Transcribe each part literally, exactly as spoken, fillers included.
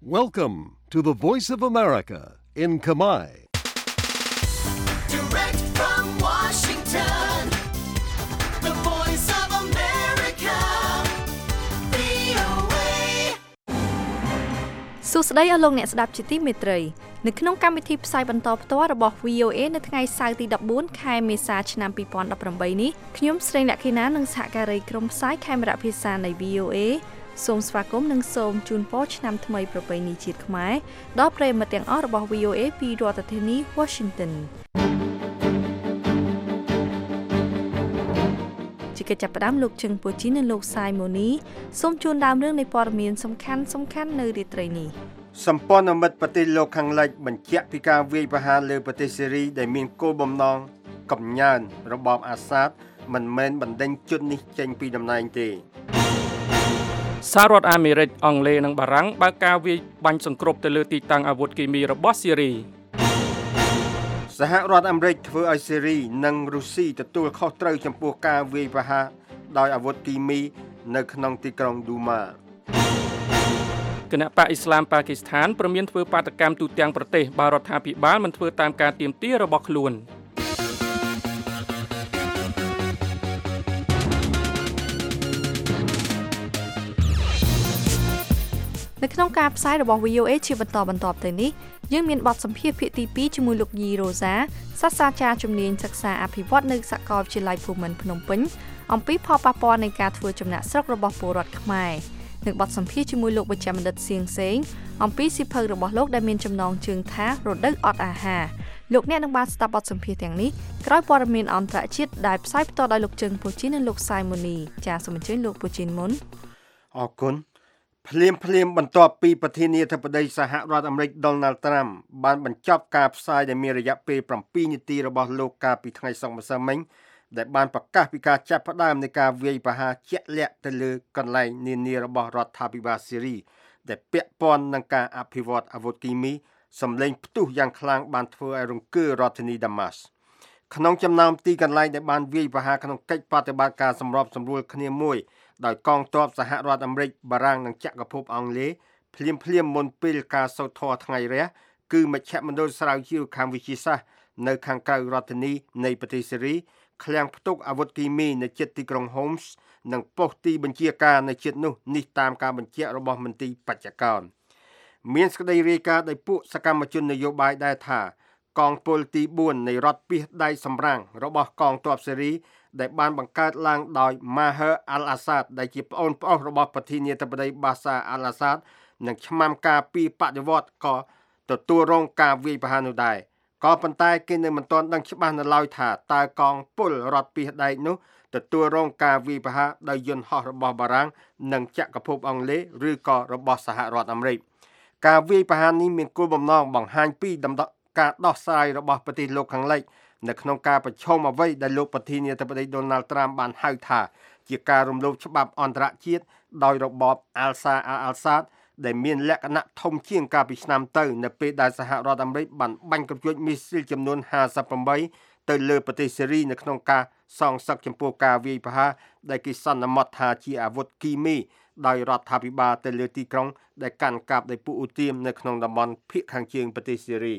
Welcome to the Voice of America in Khmer. Direct from Washington, the Voice of America, វី អូ เอសួស្តីអស់លោកអ្នកស្ដាប់ជាទីមេត្រីនៅក្នុងកម្មវិធីផ្សាយបន្តផ្ទាល់របស់ វី អូ เอ នៅថ្ងៃសៅរ៍ទី14ខែមេសាឆ្នាំ2018នេះខ្ញុំស្រីលក្ខិណានិងសហការីក្រុមផ្សាយខេមរៈភាសានៃ វី អូ เอ សូមស្វាគមន៍និងសូមជូនពរឆ្នាំថ្មីប្រពៃណីជាតិខ្មែរដល់ប្រិយមិត្តទាំងអស់របស់ វី អូ เอ ពីរដ្ឋធានី Washington ជាកិច្ចចាប់ផ្ដើមលោកជឹងពូជីនិងលោកសាយម៉ូនីសូមជូនដើមរឿងនៃព័ត៌មានសំខាន់សំខាន់នៅរាត្រីនេះសម្ព័ន្ធមិត្តប្រទេសលោកខាងលិចបញ្ជាក់ពីការវាយប្រហារលើប្រទេសសេរីដែលមានគោលបំណងកំញើនរបបអាសាដមិនមែនបណ្ដេញជននេះចេញពីតំណែងទេសហរដ្ឋអាមេរិកអង់គ្លេសនិងបារាំងបើកការវាយបាញ់សង្គ្រាប់ទៅលើទីតាំងអាវុធគីមីរបស់សេរីសហរដ្ឋអាមេរិកធ្វើឲ្យសេរីនិងរុស្ស៊ីទទួលខុសត្រូវចំពោះការវាយប្រហារដោយអាវុធគីមីនៅក្នុងទីក្រុងឌូម៉ាគណៈបកអ៊ីស្លាមប៉ាគីស្ថានព្រមានធ្វើបាតកម្មទូទាំងប្រទេសបើរដ្ឋាភិបាលមិនធ្វើតាមការទាមទាររបស់ខ្លួននៅក្នុងការផ្សាយរបស់ វី អូ เอ ជាបន្តបន្ទាប់ទៅនេះយើងមានបទសម្ភាសន៍ភាគទីពីរជាមួយលោកយីរ៉ូសាសាស្ត្រាចារ្យជំនាញសិក្សាអភិវឌ្ឍនៅសាកលវិទ្យាល័យភូមិន្ទភ្នំពេញអំពីផលប៉ះពាល់នៃការធ្វើចំណាក់ស្រុករបស់ពលរដ្ឋខ្មែរនិងបទសម្ភាសន៍ជាមួយលោកបច្ចេកបណ្ឌិតសៀងសេងអំពីសៀវភៅរបស់លោកដែលមានចំណងជើងថារដូវអត់អាហារលោកអ្នកនឹងបានស្ដាប់បទសម្ភាសន៍ទាំងនេះក្រោយព័ត៌មានអន្តរជាតិដែលផ្សាយផ្ទាល់ដោយលោកជឹងពូជីននិងលោកសាយម៉ូនីចាសសូមអញ្ជើញលោកពូជីនមុនអរគុណភ្លាមភ្លាមបន្ទាប់ពីប្រធានាធិបតីសហរដ្ឋអាមេរិក Donald Trump បានបញ្ចប់ការផ្សាយដែលមានរយៈពេល7នាទីរបស់លោកកាលពីថ្ងៃសុក្រម្សិលមិញដែលបានប្រកាសពីការចាប់ផ្ដើមនៃការវាយប្រហារជាក់លាក់ទៅលើកន្លែងនានារបស់រដ្ឋាភិបាលសេរីដែលពាក់ព័ន្ធនឹងការអភិវឌ្ឍអាវុធគីមីសម្លេងផ្ទុះយ៉ាងខ្លាំងបានធ្វើឲ្យរង្គើរដ្ឋធានីដាម៉ាស់ក្នុងចំណោមទីកន្លែងដែលបានវាយប្រហារក្នុងកិច្ចបដិបត្តិការសម្របសម្រួលគ្នាមួយដោយកងទ័ពសហរដ្ឋអាមេរិកបារាំងនិងចក្រភពអង់គ្លេសភ្លាមភ្លាមមុនពេលការសូត្រធម៌ថ្ងៃរះគឺមជ្ឈមណ្ឌលស្រាវជ្រាវខាងវិទ្យាសាស្ត្រនៅខាងក្រៅរដ្ឋធានីនៃប្រទេសសេរីឃ្លាំងផ្ទុកអាវុធគីមីនៅជិតទីក្រុង Homs និងប៉ុស្តិ៍ទីបញ្ជាការនៅជិតនោះនេះតាមការបញ្ជាក់របស់មន្ត្រីបច្ចកោណមានសេចក្តីរាយការណ៍ដោយពួកសកម្មជននយោបាយដែរថាកងពលទី4នៃរដ្ឋពាសដៃសម្រាំងរបស់កងទ័ពសេរីដែលបានបង្កើតឡើងដោយ Maher al-Assad ដែលជាប្អូនប្រុសរបស់ប្រធានាធិបតី Bashar al-Assad និងឆ្មាំការពីបដិវត្តក៏ទទួលរងការវាយប្រហារនោះដែរក៏ប៉ុន្តែគេនៅមិនទាន់ដឹងច្បាស់នៅឡើយថាតើកងពលរដ្ឋពាសដែកនោះទទួលរងការវាយប្រហារដោយយន្តហោះរបស់បារាំងនិងចក្រភពអង់គ្លេសឬក៏របស់សហរដ្ឋអាមេរិកការវាយប្រហារនេះមានគោលបំណងបង្ហាញពីការដោះស្រាយរបស់ប្រទេសលោកខាងលិចនៅក្នុងការប្រឈមអ្វីដែលលោកប្រធានាធិបតី Donald Trump បានហៅថាជាការរំលោភច្បាប់អន្តរជាតិដោយរបប Bashar al-Assad ដែលមានលក្ខណៈធំជាងកាលពីឆ្នាំទៅនៅពេលដែលសហរដ្ឋអាមេរិកបានបាញ់កាំជ្រួចមីស៊ីលចំនួនห้าสิบแปดទៅលើប្រទេសសេរីនៅក្នុងការសងសឹកចំពោះការវាយប្រហារដែលគេសន្មតថាជាអាវុធគីមីដោយរដ្ឋាភិបាលទៅលើទីក្រុងដែលកាន់កាប់ដោយពួកឧទាមនៅក្នុងតំបន់ភាគខាងជើងប្រទេសសេរី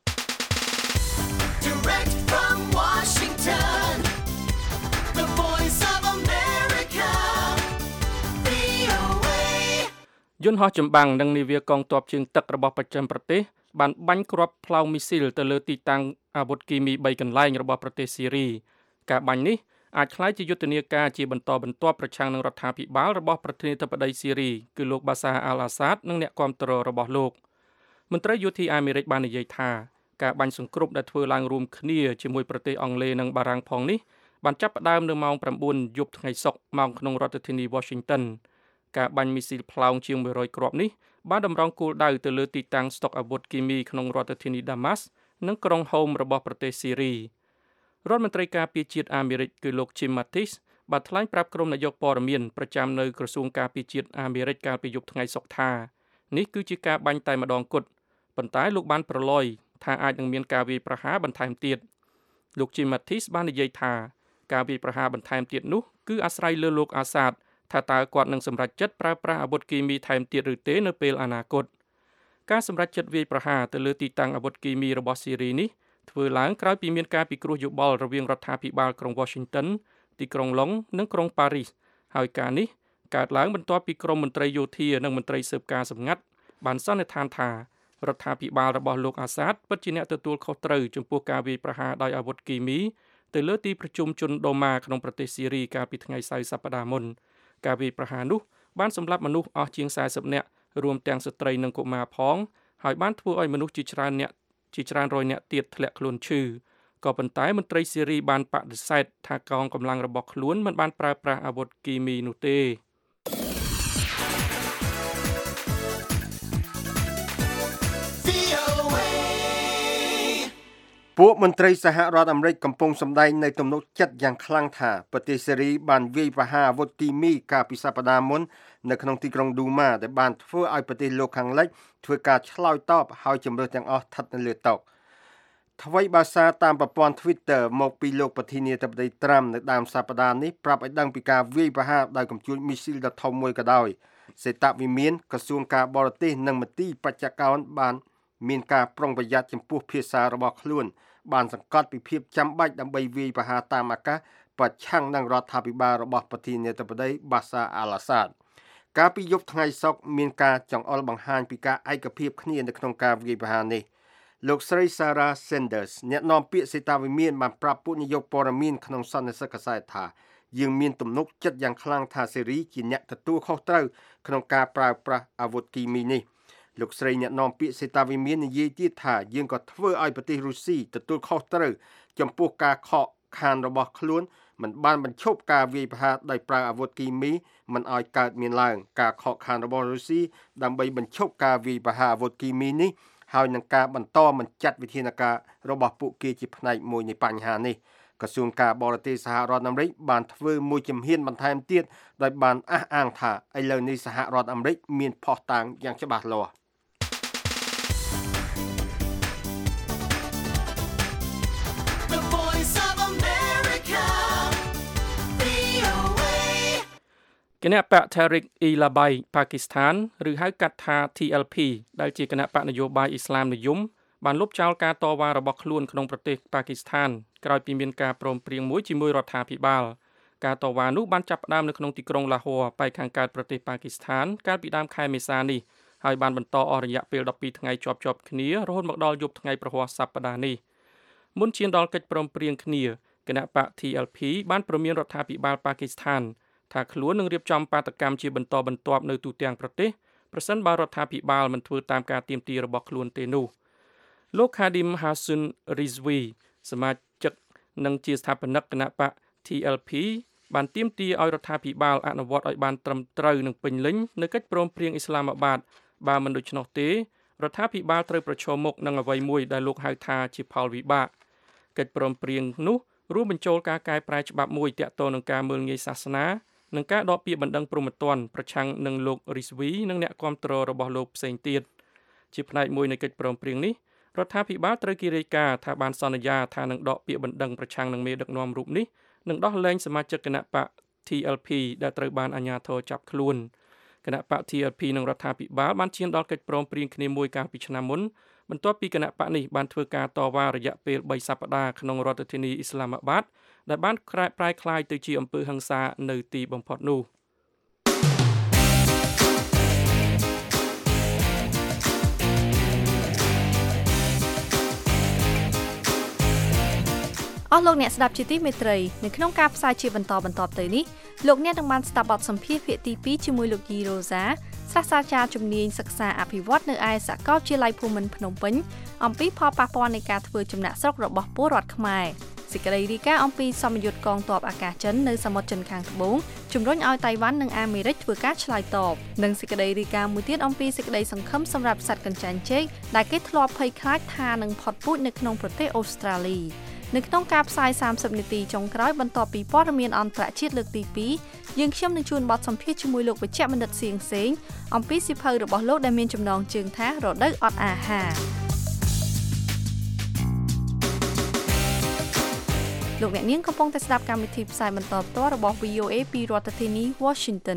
Direct from Washington, the Voice of America, វី អូ เอយន្តហោះចម្បាំងនិងនាវាកងទ័ពជើងទឹករបស់បច្ចិមប្រទេសបានបាញ់គ្រាប់ផ្លោងមីស៊ីលទៅលើទីតាំងអាវុធគីមីបីកន្លែងរបស់ប្រទេសសេរីការបាញ់នេះអាចក្លាយជាយុទ្ធនាការជាបន្តបន្ទាប់ប្រឆាំងនឹងរដ្ឋាភិបាលរបស់ប្រធានាធិបតីសេរីគឺលោក Bashar al-Assad និងអ្នកគាំទ្ររបស់លោកមន្ត្រីយោធាអាមេរិកបាននិយាយថាការបាញ់សង្គ្រុបដែលធ្វើឡើងរួមគ្នាជាមួយប្រទេសអង់គ្លេសនិងបារាំងផងនេះបានចាប់ផ្ដើមនៅម៉ោង9យប់ថ្ងៃសុក្រម៉ោងក្នុងរដ្ឋធានី Washington ការបាញ់មីស៊ីលផ្លោងជាងមួយរយគ្រាប់នេះបានតម្រង់គោលដៅទៅលើទីតាំងស្តុកអាវុធគីមីក្នុងរដ្ឋធានី Damas និងក្រុង Home របស់ប្រទេសសេរីរដ្ឋមន្ត្រីការពារជាតិអាមេរិកគឺលោក Jim Mattis បានថ្លែងប្រាប់ក្រុមនាយកព័ត៌មានប្រចាំនៅក្រសួងការពារជាតិអាមេរិកកាលពីយប់ថ្ងៃសុក្រថានេះគឺជាការបាញ់តែម្ដងគត់ប៉ុន្តែលោកបានប្រឡយថាអាចនឹងមានការវាយប្រហារបន្ថែមទៀតលោក Jim Mattis បាននិយាយថាការវាយប្រហារបន្ថែមទៀតនោះគឺអាស្រ័យលើលោកអាសាដថាតើគាត់នឹងសម្រេចចិត្តប្រើប្រាស់អាវុធគីមីថែមទៀតឬទេនៅពេលអនាគតការសម្រេចចិត្តវាយប្រហារទៅលើទីតាំងអាវុធគីមីរបស់ស៊ីរីនេះធ្វើឡើងក្រោយពីមានការពិគ្រោះយោបល់រវាងរដ្ឋាភិបាលក្រុង Washington ទីក្រុង London និងក្រុង Paris ហើយការនេះកើតឡើងបន្ទាប់ពីក្រុមមន្ត្រីយោធានិងមន្ត្រីស៊ើបការសម្ងាត់បានសន្និដ្ឋានថារដ្ឋាភិបាលរបស់លោកអាសាតពិតជាអ្នកទទួលខុសត្រូវចំពោះការវាយប្រហារដោយអាវុធគីមីទៅលើទីប្រជុំជនដូម៉ាក្នុងប្រទេសស៊ីរីកាលពីថ្ងៃសៅរ៍សប្តាហ៍មុនការវាយប្រហារនោះបានសម្លាប់មនុស្សអស់ជាងសែសិបនាក់រួមទាំងស្ត្រីនិងកុមារផងហើយបានធ្វើឲ្យមនុស្សជាច្រើនអ្នកជាច្រើនរយនាក់ទៀតធ្លាក់ខ្លួនឈឺក៏ប៉ុន្តែមន្ត្រីស៊ីរីបានបដិសេធថាកងកម្លាំងរបស់ខ្លួនមិនបានប្រើប្រាស់អាវុធគីមីនោះទេពួកមន្ត្រីសហរដ្ឋអាមេរិកកំពុងសម្ដែងនៅទំនុកចិត្តយ៉ាងខ្លាំងថាប្រទេសសេរីបានវាយប្រហារអាវុធគីមីកាលពីសប្តាហ៍មុននៅក្នុងទីក្រុងឌូម៉ាដែលបានធ្វើឲ្យប្រទេសលោកខាងលិចធ្វើការឆ្លើយតបហើយជំរឿនទាំងអស់ស្ថិតនៅលើតុថ្មីបាសាតាមប្រព័ន្ធ Twitter មកពីលោកប្រធានាធិបតីត្រាំនៅដើមសប្តាហ៍នេះប្រាប់ឲ្យដឹងពីការវាយប្រហារដោយកំជួចមីស៊ីលដ៏ធំមួយក៏ដោយសេតវិមានក្រសួងការបរទេសនិងមន្ទីរបច្ចុប្បន្នបានមានការប្រុងប្រយ័ត្នចំពោះភាសារបស់ខ្លួនបានសង្កត់ពីភាពចាំបាច់ដើម្បីវាយប្រហារតាមអាកាសប្រឆាំងនឹងរដ្ឋាភិបាលរបស់ប្រធានាធិបតីបាសាអាល់អាសាដកាលពីយប់ថ្ងៃសុក្រមានការចង្អុលបង្ហាញពីការឯកភាពគ្នានៅក្នុងការវាយប្រហារនេះលោកស្រី Sarah Sanders អ្នកនាំពាក្យសេតាវិមានបានប្រាប់ពួកនាយកព័ត៌មានក្នុងសន្និសីទកាសែតថាយើងមានទំនុកចិត្តយ៉ាងខ្លាំងថាសេរីជាអ្នកទទួលខុសត្រូវក្នុងការប្រើប្រាស់អាវុធគីមីនេះលោកស្រីអ្នកនាំពាក្យសេតាវិមាននិយាយទៀតថាយើងក៏ធ្វើឲ្យប្រទេសរុស្ស៊ីទទួលខុសត្រូវចំពោះការខកខានរបស់ខ្លួនមិនបានបញ្ឈប់ការវាយប្រហារដោយប្រើអាវុធគីមីមិនឲ្យកើតមានឡើងការខកខានរបស់រុស្ស៊ីដើម្បីបញ្ឈប់ការវាយប្រហារអាវុធគីមីនេះហើយនឹងការបន្តបញ្ចាត់វិធានការរបស់ពួកគេជាផ្នែកមួយនៃបញ្ហានេះក្រសួងការបរទេសសហរដ្ឋអាមេរិកបានធ្វើមួយជំហានបន្ថែមទៀតដោយបានអះអាងថាឥឡូវនេះសហរដ្ឋអាមេរិកមានភស្តុតាងយ៉ាងច្បាស់លាស់ The Voice of America, វី អូ เอគណៈបក Tehreek e Labbaik ប៉ាគីស្ថានឬហៅកាត់ថា T L P ដែលជាគណៈបកនយោបាយអ៊ីស្លាមនិយមបានលុបចោលការតវ៉ារបស់ខ្លួនក្នុងប្រទេសប៉ាគីស្ថានក្រោយពីមានការព្រមព្រៀងមួយជាមួយរដ្ឋាភិបាលការតវ៉ានោះបានចាប់ផ្ដើមនៅក្នុងទីក្រុងឡាហ័រប៉ែកខាងកើតប្រទេសប៉ាគីស្ថានកាលពីដើមខែមេសានេះហើយបានបន្តអស់រយៈពេលដប់ពីរថ្ងៃជាប់ៗគ្នារហូតមកដល់យប់ថ្ងៃប្រហ័សសប្តាហ៍នេះមុនឈានដល់កិច្ចព្រមព្រៀងគ្នាគណៈបក T L P បានព្រមានរដ្ឋាភិបាលប៉ាគីស្ថានថាខ្លួននឹងរៀបចំបាតកម្មជាបន្តបន្ទាប់នៅទូទាំងប្រទេសប្រសិនបើរដ្ឋាភិបាលមិនធ្វើតាមការទាមទាររបស់ខ្លួនទេនោះលោក Khadim Hassan Rizvi សមាជិកនិងជាស្ថាបនិកគណៈបក T L P បានទាមទារឲ្យរដ្ឋាភិបាលអនុវត្តឲ្យបានត្រឹមត្រូវនិងពេញលេញនៅកិច្ចព្រមព្រៀងអ៊ីស្លាមាបាតបើមិនដូច្នោះទេរដ្ឋាភិបាលត្រូវប្រឈមមុខនឹងអ្វីមួយដែលលោកហៅថាជាផលវិបាកកិច្ចព្រមព្រៀងនោះរួមបញ្ចូលការកែប្រែច្បាប់មួយទាក់ទងនឹងការមើលងាយសាសនានិងការដកពាក្យបណ្ដឹងព្រហ្មទណ្ឌប្រឆាំងនឹងលោក Rizvi និងអ្នកគាំទ្ររបស់លោកផ្សេងទៀតជាផ្នែកមួយនៃកិច្ចព្រមព្រៀងនេះរដ្ឋាភិបាលត្រូវគិរាយការណ៍ថាបានសន្យាថានឹងដកពាក្យបណ្ដឹងប្រឆាំងនឹងមេដឹកនាំរូបនេះនិងដោះលែងសមាជិកគណៈបក T L P ដែលត្រូវបានអាជ្ញាធរចាប់ខ្លួនគណៈបក T L P និងរដ្ឋាភិបាលបានឈានដល់កិច្ចព្រមព្រៀងគ្នាមួយកាលពីឆ្នាំមុនបន្ទាប់ពីគណៈបកនេះបានធ្វើការតវ៉ារយៈពេលបីសប្តាហ៍ក្នុងរដ្ឋធានីអ៊ីស្លាមាបាតដែលបានប្រែក្លាយទៅជាអំពើហិង្សានៅទីបំផុតនោះអស់លោកអ្នកស្ដាប់ជាទីមេត្រីនៅក្នុងការផ្សាយជាបន្តបន្ទាប់ទៅនេះលោកអ្នកនឹងបានស្ដាប់បទសម្ភាសន៍ភាគទីពីរជាមួយលោកយីរ៉ូសាសាស្ត្រាចារ្យជំនាញសិក្សាអភិវឌ្ឍនៅឯសាកលវិទ្យាល័យភូមិន្ទភ្នំពេញអំពីផលប៉ះពាល់នៃការធ្វើចំណាក់ស្រុករបស់ពលរដ្ឋខ្មែរសេចក្តីរាយការណ៍អំពីសមយុទ្ធកងទ័ពអាកាសចិននៅសមុទ្រចិនខាងត្បូងជំរុញឲ្យតៃវ៉ាន់និងអាមេរិកធ្វើការឆ្លើយតបនិងសេចក្តីរាយការណ៍មួយទៀតអំពីសេចក្តីសង្ឃឹមសម្រាប់សត្វកញ្ចាញ់ជែកដែលគេធ្លាប់ភ័យខ្លាចថានឹងផុតពូជនៅក្នុងប្រទេសអូស្ត្រាលីនៅក្នុងការផ្សាយសាមសិបនាទីចុងក្រោយបន្ទាប់ពីព័ត៌មានអន្តរជាតិលើកទីពីរយើងខ្ញុំនឹងជួនបទសម្ភាសន៍ជាមួយលោកវេជ្ជបណ្ឌិតសៀងសេងអំពីសៀវភៅរបស់លោកដែលមានចំណងជើងថារដូវអត់អាហារលោកអ្នកនាងកំពុងតែស្ដាប់កម្មវិធីផ្សាយបន្តផ្ទាល់របស់ វី អូ เอ ពីរដ្ឋធានី Washington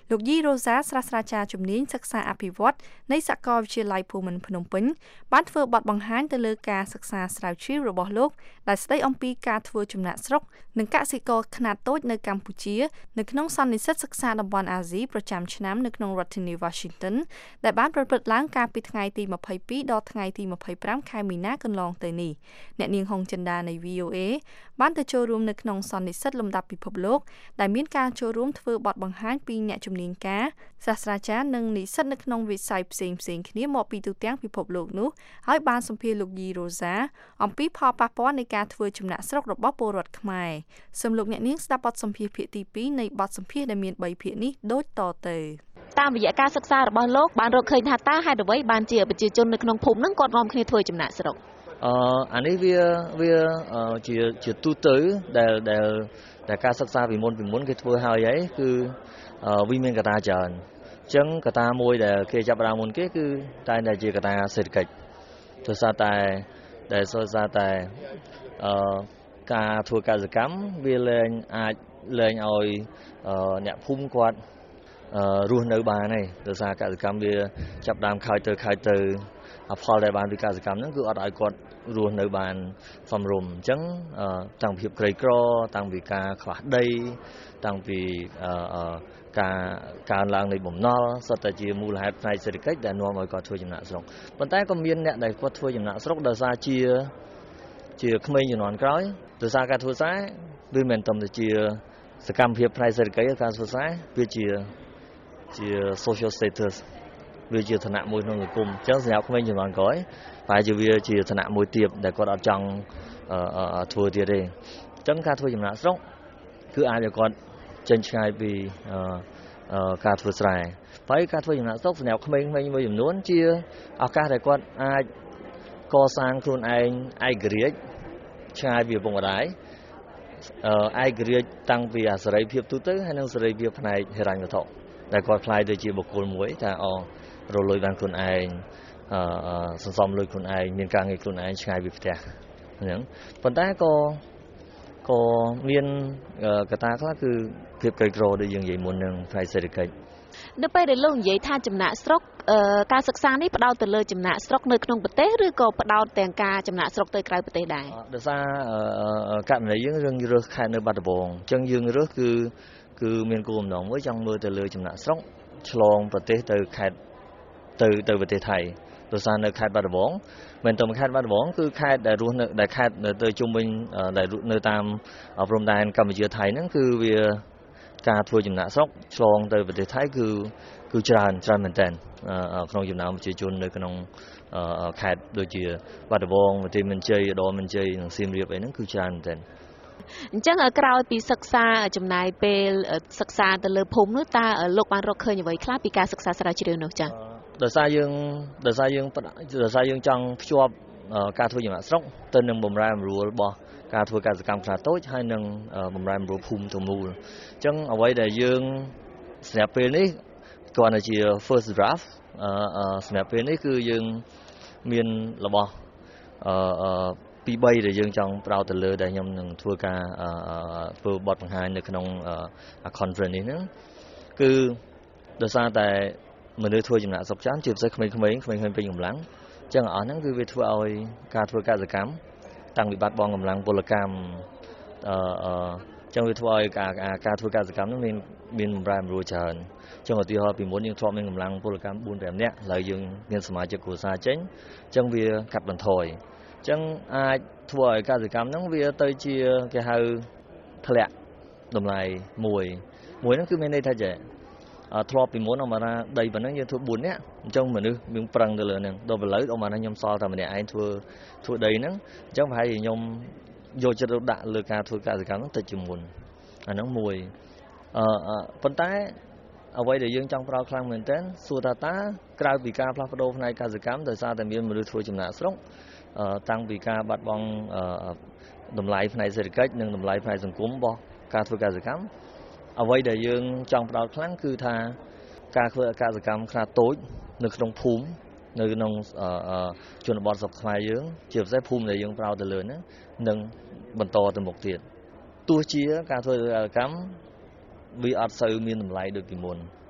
លោកយីរ៉ូសាស្រាស្រាចារ្យជំនាញសិក្សាអភិវឌ្ឍនៃសាកលវិទ្យាល័យភូមិន្ទភ្នំពេញបានធ្វើបទបង្ហាញទៅលើការសិក្សាស្រាវជ្រាវរបស់លោកដែលស្ដីអំពីការធ្វើចំណាក់ស្រុកនិងកសិករខ្នាតតូចនៅកម្ពុជានៅក្នុងសន្និសីទសិក្សាតំបន់អាស៊ីប្រចាំឆ្នាំនៅក្នុងរដ្ឋធានី Washington ដែលបានប្រព្រឹត្តឡើងកាលពីថ្ងៃទីម្ភៃពីរដល់ថ្ងៃទីម្ភៃប្រាំខែមីនាកន្លងទៅនេះអ្នកនាងហុងចិន្តានៃ V O A បានទៅចូលរួមនៅក្នុងសន្និសីទលំដាប់ពិភពលោកដែលមានការចូលរួមធ្វើបទបង្ហាញពីអ្នកជំនាញការសាស្ត្រាចារ្យនិងនិស្សិតនៅក្នុងវិស័យផ្សេងៗគ្នាមកពីទូទាំងពិភពលោកនោះហើយបានសម្ភាសន៍លោកយីរ៉ូសាអំពីផលប៉ះពាល់នៃការធ្វើចំណាក់ស្រុករបស់ពលរដ្ឋខ្មែរសូមលោកអ្នកនាងស្ដាប់បទសម្ភាសន៍ភាគទីពីរនៃបទសម្ភាសន៍ដែលមានបីភាគនេះដូចតទៅតាមរយៈការសិក្សារបស់លោកបានរកឃើញថាតើហេតុអ្វីបានជាប្រជាជននៅក្នុងភូមិហ្នឹងគាត់នាំគ្នាធ្វើចំណាក់ស្រុកអឺអានេះវាវាជាជាទូទៅដែលដែលដែលការសិក្សាពីមុនពីមុនគេធ្វើហើយហើយគឺវាមានកត្តាច្រើនអញ្ចឹងកត្តាមួយដែលគេចាប់ផ្ដើមមុនគេគឺតែតែជាកត្តាសេដ្ឋកិច្ចដោយសារតែដែលដោយសារតែអឺការធ្វើកសិកម្មវាលែងអាចលែងឲ្យអ្នកភូមិគាត់រស់នៅបានទេដោយសារកសិកម្មវាចាប់ដើមខើចទៅខើចទៅផលដែលបានពីកសិកម្មហ្នឹងគឺអត់ឲ្យគាត់រស់នៅបានសមរម្យអញ្ចឹងតាំងពីភាពក្រីក្រតាំងពីការខ្វះដីតាំងពីការកើនឡើងនៃបំណុលសុទ្ធតែជាមូលហេតុផ្នែកសេដ្ឋកិច្ចដែលនាំឲ្យគាត់ធ្វើចំណាក់ស្រុកប៉ុន្តែក៏មានអ្នកដែលគាត់ធ្វើចំណាក់ស្រុកដោយសារជាជាក្មេងជំនាន់ក្រោយដោយសារការធ្វើស្រែវាមិនត្រឹមតែជាសកម្មភាពផ្នែកសេដ្ឋកិច្ចការធ្វើស្រែវាជាជា social status វាជាឋានៈមួយក្នុងសង្គមអញ្ចឹងសម្រាប់ក្មេងជំនាន់ក្រោយតែជាវាជាឋានៈមួយទៀតដែលគាត់អត់ចង់ធ្វើទៀតទេអញ្ចឹងការធ្វើចំណាក់ស្រុកគឺអាចឲ្យគាត់ចេញឆ្ងាយពីការធ្វើស្រែហើយការធ្វើចំណាក់ស្រុកសម្រាប់ក្មេងៗមួយចំនួនជាឱកាសដែលគាត់អាចកសាងខ្លួនឯងឯករាជ្យឆ្ងាយពីឪពុកម្ដាយឯករាជ្យតាំងពីអាសេរីភាពទូទៅហើយនិងសេរីភាពផ្នែកហិរញ្ញវត្ថុដែលគាត់ខ្លាយទៅជាបុគ្គលមួយថាអរលុយបានខ្លួនឯងអឺសន្សំលុយខ្លួនឯងមានការងារខ្លួនឯងឆ្ងាយពីផ្ទះអញ្ចឹងប៉ុន្តែក៏ក៏មានកត្តាខ្លះគឺភាពក្រីក្រដូចយើងនិយាយមុននឹងផ្នែកសេដ្ឋកិច្ចនៅពេលដែលលោកនិយាយថាចំណាក់ស្រុកការសិក្សានេះផ្ដោតទៅលើចំណាក់ស្រុកនៅក្នុងប្រទេសឬក៏ផ្ដោតទាំងការចំណាក់ស្រុកទៅក្រៅប្រទេសដែរដោយសារករណីយើងរឿងរើសខេត្តនៅបាត់ដំបងអញ្ចឹងយើងរើសគឺគឺមានគោលបំណងមួយចង់មើលទៅលើចំណាក់ស្រុកឆ្លងប្រទេសទៅខេត្តទៅទៅប្រទេសថៃដោយសារនៅខេត្តបាត់ដំបងមិនតែខេត្តបាត់ដំបងគឺខេត្តដែលរស់នៅដែលខេត្តនៅទៅជុំវិញដែលនៅតាមព្រំដែនកម្ពុជាថៃហ្នឹងគឺវាការធ្វើចំណាក់ស្រុកឆ្លងទៅប្រទេសថៃគឺគឺច្រើនច្រើនមែនទែនក្នុងចំណោមប្រជាជននៅក្នុងខេត្តដូចជាបាត់ដំបងប្រទេសមានជ័យឧត្តរមានជ័យនិងសៀមរាបអីហ្នឹងគឺច្រើនមែនទែនអញ្ចឹងក្រោយពីសិក្សាចំណាយពេលសិក្សាទៅលើភូមិនោះតើលោកបានរកឃើញអ្វីខ្លះពីការសិក្សាស្រាវជ្រាវនោះចា៎ដោយសារយើងដោយសារយើងដោយសារយើងចង់ភ្ជាប់ការធ្វើចំណាក់ស្រុកទៅនឹងបម្រែបម្រួលរបស់ការធ្វើកសិកម្មខ្នាតតូចហើយនឹងបម្រែបម្រួលភូមិទាំងមូលអញ្ចឹងអ្វីដែលយើងសម្រាប់ពេលនេះគ្រាន់តែជា first draft សម្រាប់ពេលនេះគឺយើងមានរបស់អឺពីរបីដែលយើងចង់ប្រោតទៅលើដែលខ្ញុំនឹងធ្វើការធ្វើបទបង្ហាញនៅក្នុង conference នេះហ្នឹងគឺដោយសារតែមនុស្សធ្វើចំណាក់ស្រុកច្រើនជាពិសេសក្មេងៗក្មេងៗពេញកម្លាំងអញ្ចឹងអស់ហ្នឹងគឺវាធ្វើឲ្យការធ្វើកសិកម្មតាំងពីបាត់បង់កម្លាំងពលកម្មអឺអញ្ចឹងវាធ្វើឲ្យការការធ្វើកសិកម្មហ្នឹងមានមានបម្រែបម្រួលច្រើនអញ្ចឹងឧទាហរណ៍ពីមុនយើងធ្លាប់មានកម្លាំងពលកម្មបួនប្រាំនាក់ឥឡូវយើងមានសមាជិកគ្រួសារចេញអញ្ចឹងវាកាត់បន្ថយអញ្ចឹងអាចធ្វើឲ្យកសិកម្មហ្នឹងវាទៅជាគេហៅធ្លាក់តម្លៃមួយមួយហ្នឹងគឺមានន័យថាចេះធ្លាប់ពីមុនអមរាដីប៉ុណ្ណឹងយើងធ្វើបួននាក់អញ្ចឹងមនុស្សមានប្រឹងទៅលើហ្នឹងដល់ឥឡូវអមរាខ្ញុំសល់តែម្នាក់ឯងធ្វើធ្វើដីហ្នឹងអញ្ចឹងប្រហែលជាខ្ញុំយកចិត្តទុកដាក់លើការធ្វើកសិកម្មហ្នឹងតិចជាងមុនអាហ្នឹងមួយអឺប៉ុន្តែអ្វីដែលយើងចង់ប្រោសខ្លាំងមែនទែនសួរថាតើក្រៅពីការផ្លាស់ប្ដូរផ្នែកកសិកម្មដោយសារតែមានមនុស្សធ្វើចំណាក់ស្រុកតាំងពីការបាត់បង់តម្លៃផ្នែកសេដ្ឋកិច្ចនិងតម្លៃផ្នែកសង្គមរបស់ការធ្វើកសិកម្មអ្វីដែលយើងចង់ផ្ដោតខ្លាំងគឺថាការធ្វើកសិកម្មខ្នាតតូចនៅក្នុងភូមិនៅក្នុងជនបទស្រុកខ្មែរយើងជាពិសេសភូមិដែលយើងប្រោតទៅលើហ្នឹងនឹងបន្តទៅមុខទៀតទោះជាការធ្វើកសិកម្មវាអត់សូវមានតម្លៃដូចពីមុន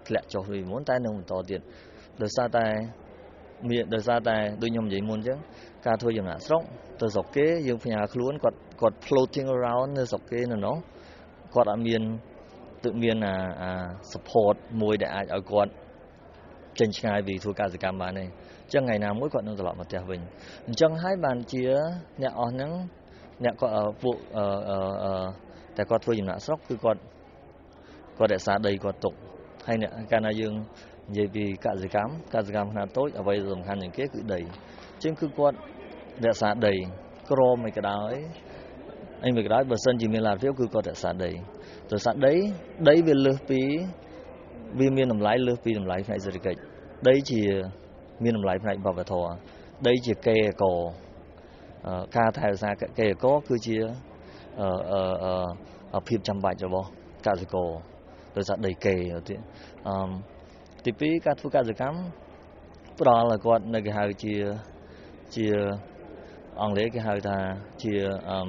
ធ្លាក់ចុះពីមុនតែនឹងបន្តទៀតដោយសារតែមានដោយសារតែដូចខ្ញុំនិយាយមុនអញ្ចឹងការធ្វើចំណាក់ស្រុកទៅស្រុកគេយើងផ្ញើខ្លួនគាត់គាត់ floating around នៅស្រុកគេនៅនោះគាត់អត់មានទើបមានអាអា support មួយដែលអាចឲ្យគាត់ចេញឆ្ងាយពីធ្វើកសិកម្មបានទេអញ្ចឹងថ្ងៃណាមួយគាត់នឹងត្រឡប់មកផ្ទះវិញអញ្ចឹងហើយបានជាអ្នកអស់ហ្នឹងអ្នកគាត់ពួកអឺអឺតែគាត់ធ្វើចំណាក់ស្រុកគឺគាត់គាត់រក្សាដីគាត់ទុកហើយអ្នកកាលណាយើងនិយាយពីកសិកម្មកសិកម្មខ្នាតតូចអ្វីសំខាន់ជាងគេគឺដីអញ្ចឹងគឺគាត់រក្សាដីក្រមិនក៏ដោយអីមិនក៏ដោយបើសិនជាមានលទ្ធភាពគឺគាត់រក្សាដីរក្សាដីដីវាលើសពីវាមានតម្លៃលើសពីតម្លៃផ្នែកសេដ្ឋកិច្ចដីជាមានតម្លៃផ្នែកវប្បធម៌ដីជាកេរកោការថែរក្សាកេរកោគឺជាអឺអឺភាពចាំបាច់របស់កសិករដោយសារដីកេរទៀតអឺទីពីរការធ្វើកសិកម្មផ្ដល់ឲ្យគាត់នៅគេហៅជាជាអង់គ្លេសគេហៅថាជាអឺ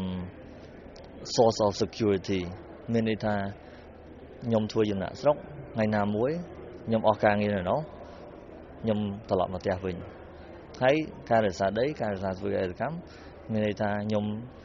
source of security មានន័យថាខ្ញុំធ្វើចំណាក់ស្រុកថ្ងៃណាមួយខ្ញុំអស់ការងារនៅនោះខ្ញុំត្រឡប់មកផ្ទះវិញហើយការរក្សាដីការរក្សាធ្វើកសិកម្មមានន័យថាខ្ញុំ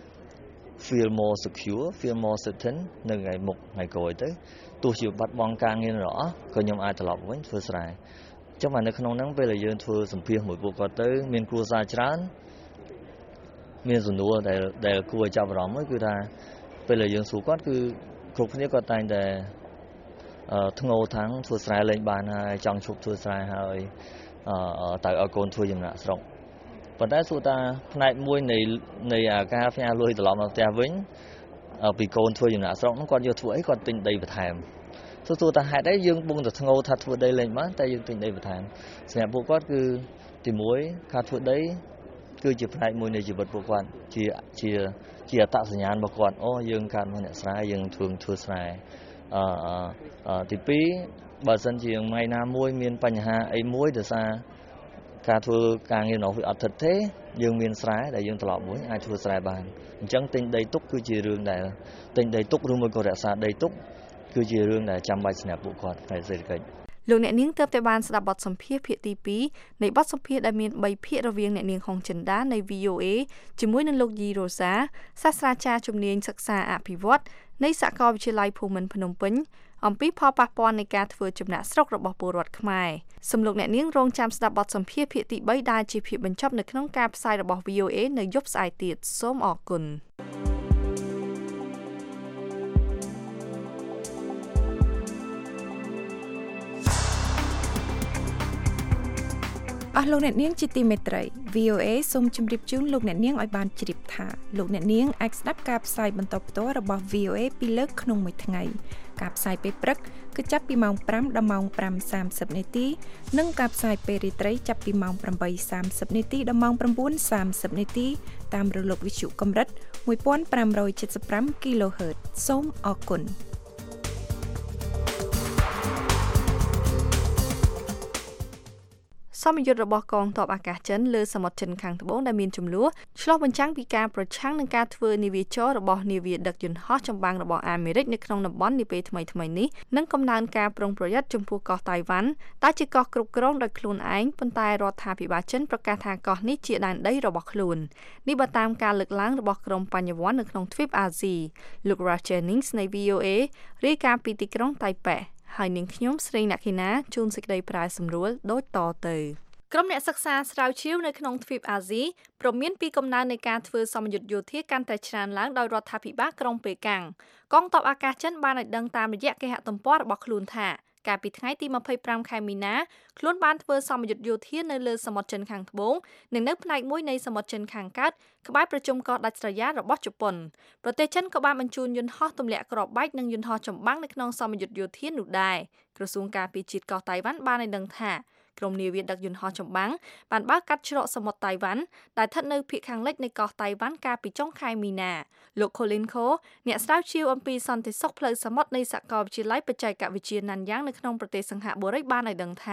feel more secure feel more certain នៅថ្ងៃមុខថ្ងៃក្រោយទៅទោះជាបាត់បង់ការងាររបស់ក៏ខ្ញុំអាចត្រឡប់វិញធ្វើស្រែអញ្ចឹងមកនៅក្នុងហ្នឹងពេលដែលយើងធ្វើសម្ភាសមួយពួកគាត់ទៅមានគ្រួសារច្រើនមានសំណួរដែលដែលគួរឲ្យចាប់អារម្មណ៍មួយគឺថាពេលដែលយើងសួរគាត់គឺគ្រប់គ្នាគាត់តែងតែអឺធ្ងោថាំងធ្វើស្រែលេងបានហើយចង់ឈប់ធ្វើស្រែហើយអឺទៅឲ្យកូនធ្វើចំណាក់ស្រុកប៉ុន្តែសួរថាផ្នែកមួយនៃនៃអាការផ្ញើលុយត្រឡប់មកផ្ទះវិញពីកូនធ្វើចំណាក់ស្រុកហ្នឹងគាត់យកធ្វើអីគាត់ទិញដីបន្ថែមសួរថាហេតុអីយើងបងតែធ្ងោថាធ្វើដីលេងបានតែយើងទិញដីបន្ថែមសម្រាប់ពួកគាត់គឺទីមួយការធ្វើដីគឺជាផ្នែកមួយនៃជីវិតពួកគាត់ជាជាជាអត្តសញ្ញាណរបស់គាត់អូយើងកើតមកអ្នកស្រែយើងធ្វើធ្វើស្រែអឺអឺទីពីរបើសិនជាថ្ងៃណាមួយមានបញ្ហាអីមួយដោយសារការធ្វើការងារនោះវាអត់ថិតទេយើងមានស្រែដែលយើងត្រឡប់មួយអាចធ្វើស្រែបានអញ្ចឹងទិញដីទុកគឺជារឿងដែលទិញដីទុកឬមួយក៏រក្សាដីទុកគឺជារឿងដែលចាំបាច់សម្រាប់ពួកគាត់ផ្នែកសេដ្ឋកិច្ចលោកអ្នកនាងទើបតែបានស្ដាប់បទសម្ភាសន៍ភាគទីពីរនៃបទសម្ភាសន៍ដែលមានបីភាគរវាងអ្នកនាងហុងចិន្តានៃ វី អូ អេ ជាមួយនឹងលោកយីរ៉ូសាសាស្ត្រាចារ្យជំនាញសិក្សាអភិវឌ្ឍនៃសាកលវិទ្យាល័យភូមិន្ទភ្នំពេញអំពីផលប៉ះពាល់នៃការធ្វើចំណាក់ស្រុករបស់ពលរដ្ឋខ្មែរសូមលោកអ្នកនាងរងចាំស្ដាប់បទសម្ភាសន៍ភាគទីបីដែលជាភាគបញ្ចប់នៅក្នុងការផ្សាយរបស់ វី អូ អេ នៅយប់ស្អែកទៀតសូមអរគុណអស់លោកអ្នកនាងជាទីមេត្រី វី អូ អេ សូមជម្រាបជូនលោកអ្នកនាងឲ្យបានជ្រាបថាលោកអ្នកនាងអាចស្ដាប់ការផ្សាយបន្តផ្ទាល់របស់ វី អូ អេ ពីរលើកក្នុងមួយថ្ងៃការផ្សាយពេលព្រឹកគឺចាប់ពីម៉ោងប្រាំដល់ម៉ោងប្រាំសាមសិបនាទីនិងការផ្សាយពេលរាត្រីចាប់ពីម៉ោងប្រាំបីសាមសិបនាទីដល់ម៉ោងប្រាំបួនសាមសិបនាទីតាមរលកវិទ្យុកម្រិតមួយពាន់ប្រាំរយเจ็ดสิบห้า គីឡូហឺត សូមអរគុណសមយុទ្ធរបស់កងទ័ពអាកាសចិនលើសមុទ្រចិនខាងត្បូងដែលមានចំនួនឆ្លុះបញ្ចាំងពីការប្រឆាំងនឹងការធ្វើនាវាចររបស់នាវាដឹកយន្តហោះចម្បាំងរបស់អាមេរិកនៅក្នុងតំបន់នាពេលថ្មីៗនេះនិងកំណើនការប្រុងប្រយ័ត្នចំពោះកោះតៃវ៉ាន់ដែលជាកោះគ្រប់គ្រងដោយខ្លួនឯងប៉ុន្តែរដ្ឋាភិបាលចិនប្រកាសថាកោះនេះជាដែនដីរបស់ខ្លួននេះបើតាមការលើកឡើងរបស់ក្រុមបញ្ញវន្តនៅក្នុងទ្វីបអាស៊ីលោក Raj Jennings នៃ វី អូ អេ រាយការណ៍ពីទីក្រុងតៃប៉េហើយនាងខ្ញុំស្រីអ្នកខេណាជូនសេចក្តីប្រាយសម្រួលដូចតទៅក្រុមអ្នកសិក្សាស្រាវជ្រាវនៅក្នុងទ្វីបអាស៊ីព្រមមានពីកំណើននៃការធ្វើសមយុទ្ធយោធាកាន់តែច្រើនឡើងដោយរដ្ឋាភិបាលក្រុងប៉េកាំងកងទ័ពអាកាសចិនបានឲ្យដឹងតាមរយៈគេហទំព័ររបស់ខ្លួនថាកាលពីថ្ងៃទីម្ភៃប្រាំខែមីនាខ្លួនបានធ្វើសមយុទ្ធយោធានៅលើសមុទ្រចិនខាងត្បូងនិងនៅផ្នែកមួយនៃសមុទ្រចិនខាងកើតក្បែរប្រជុំកោះដាច់ស្រយាលរបស់ជប៉ុនប្រទេសចិនក៏បានបញ្ជូនយន្តហោះទម្លាក់គ្រាប់បែកនិងយន្តហោះចម្បាំងនៅក្នុងសមយុទ្ធយោធានោះដែរក្រសួងការពារជាតិកោះតៃវ៉ាន់បានឲ្យដឹងថាក្រុមនាវាដឹកយន្តហោះចម្បាំងបានបើកកាត់ច្រកសមុទ្រតៃវ៉ាន់ដែលស្ថិតនៅភាគខាងលិចនៃកោះតៃវ៉ាន់កាលពីចុងខែមីនាលោក Colin Kho អ្នកស្រាវជ្រាវអំពីសន្តិសុខផ្លូវសមុទ្រនៃសាកលវិទ្យាល័យបច្ចេកវិទ្យាណាន់យ៉ាងនៅក្នុងប្រទេសសិង្ហបុរីបានឲ្យដឹងថា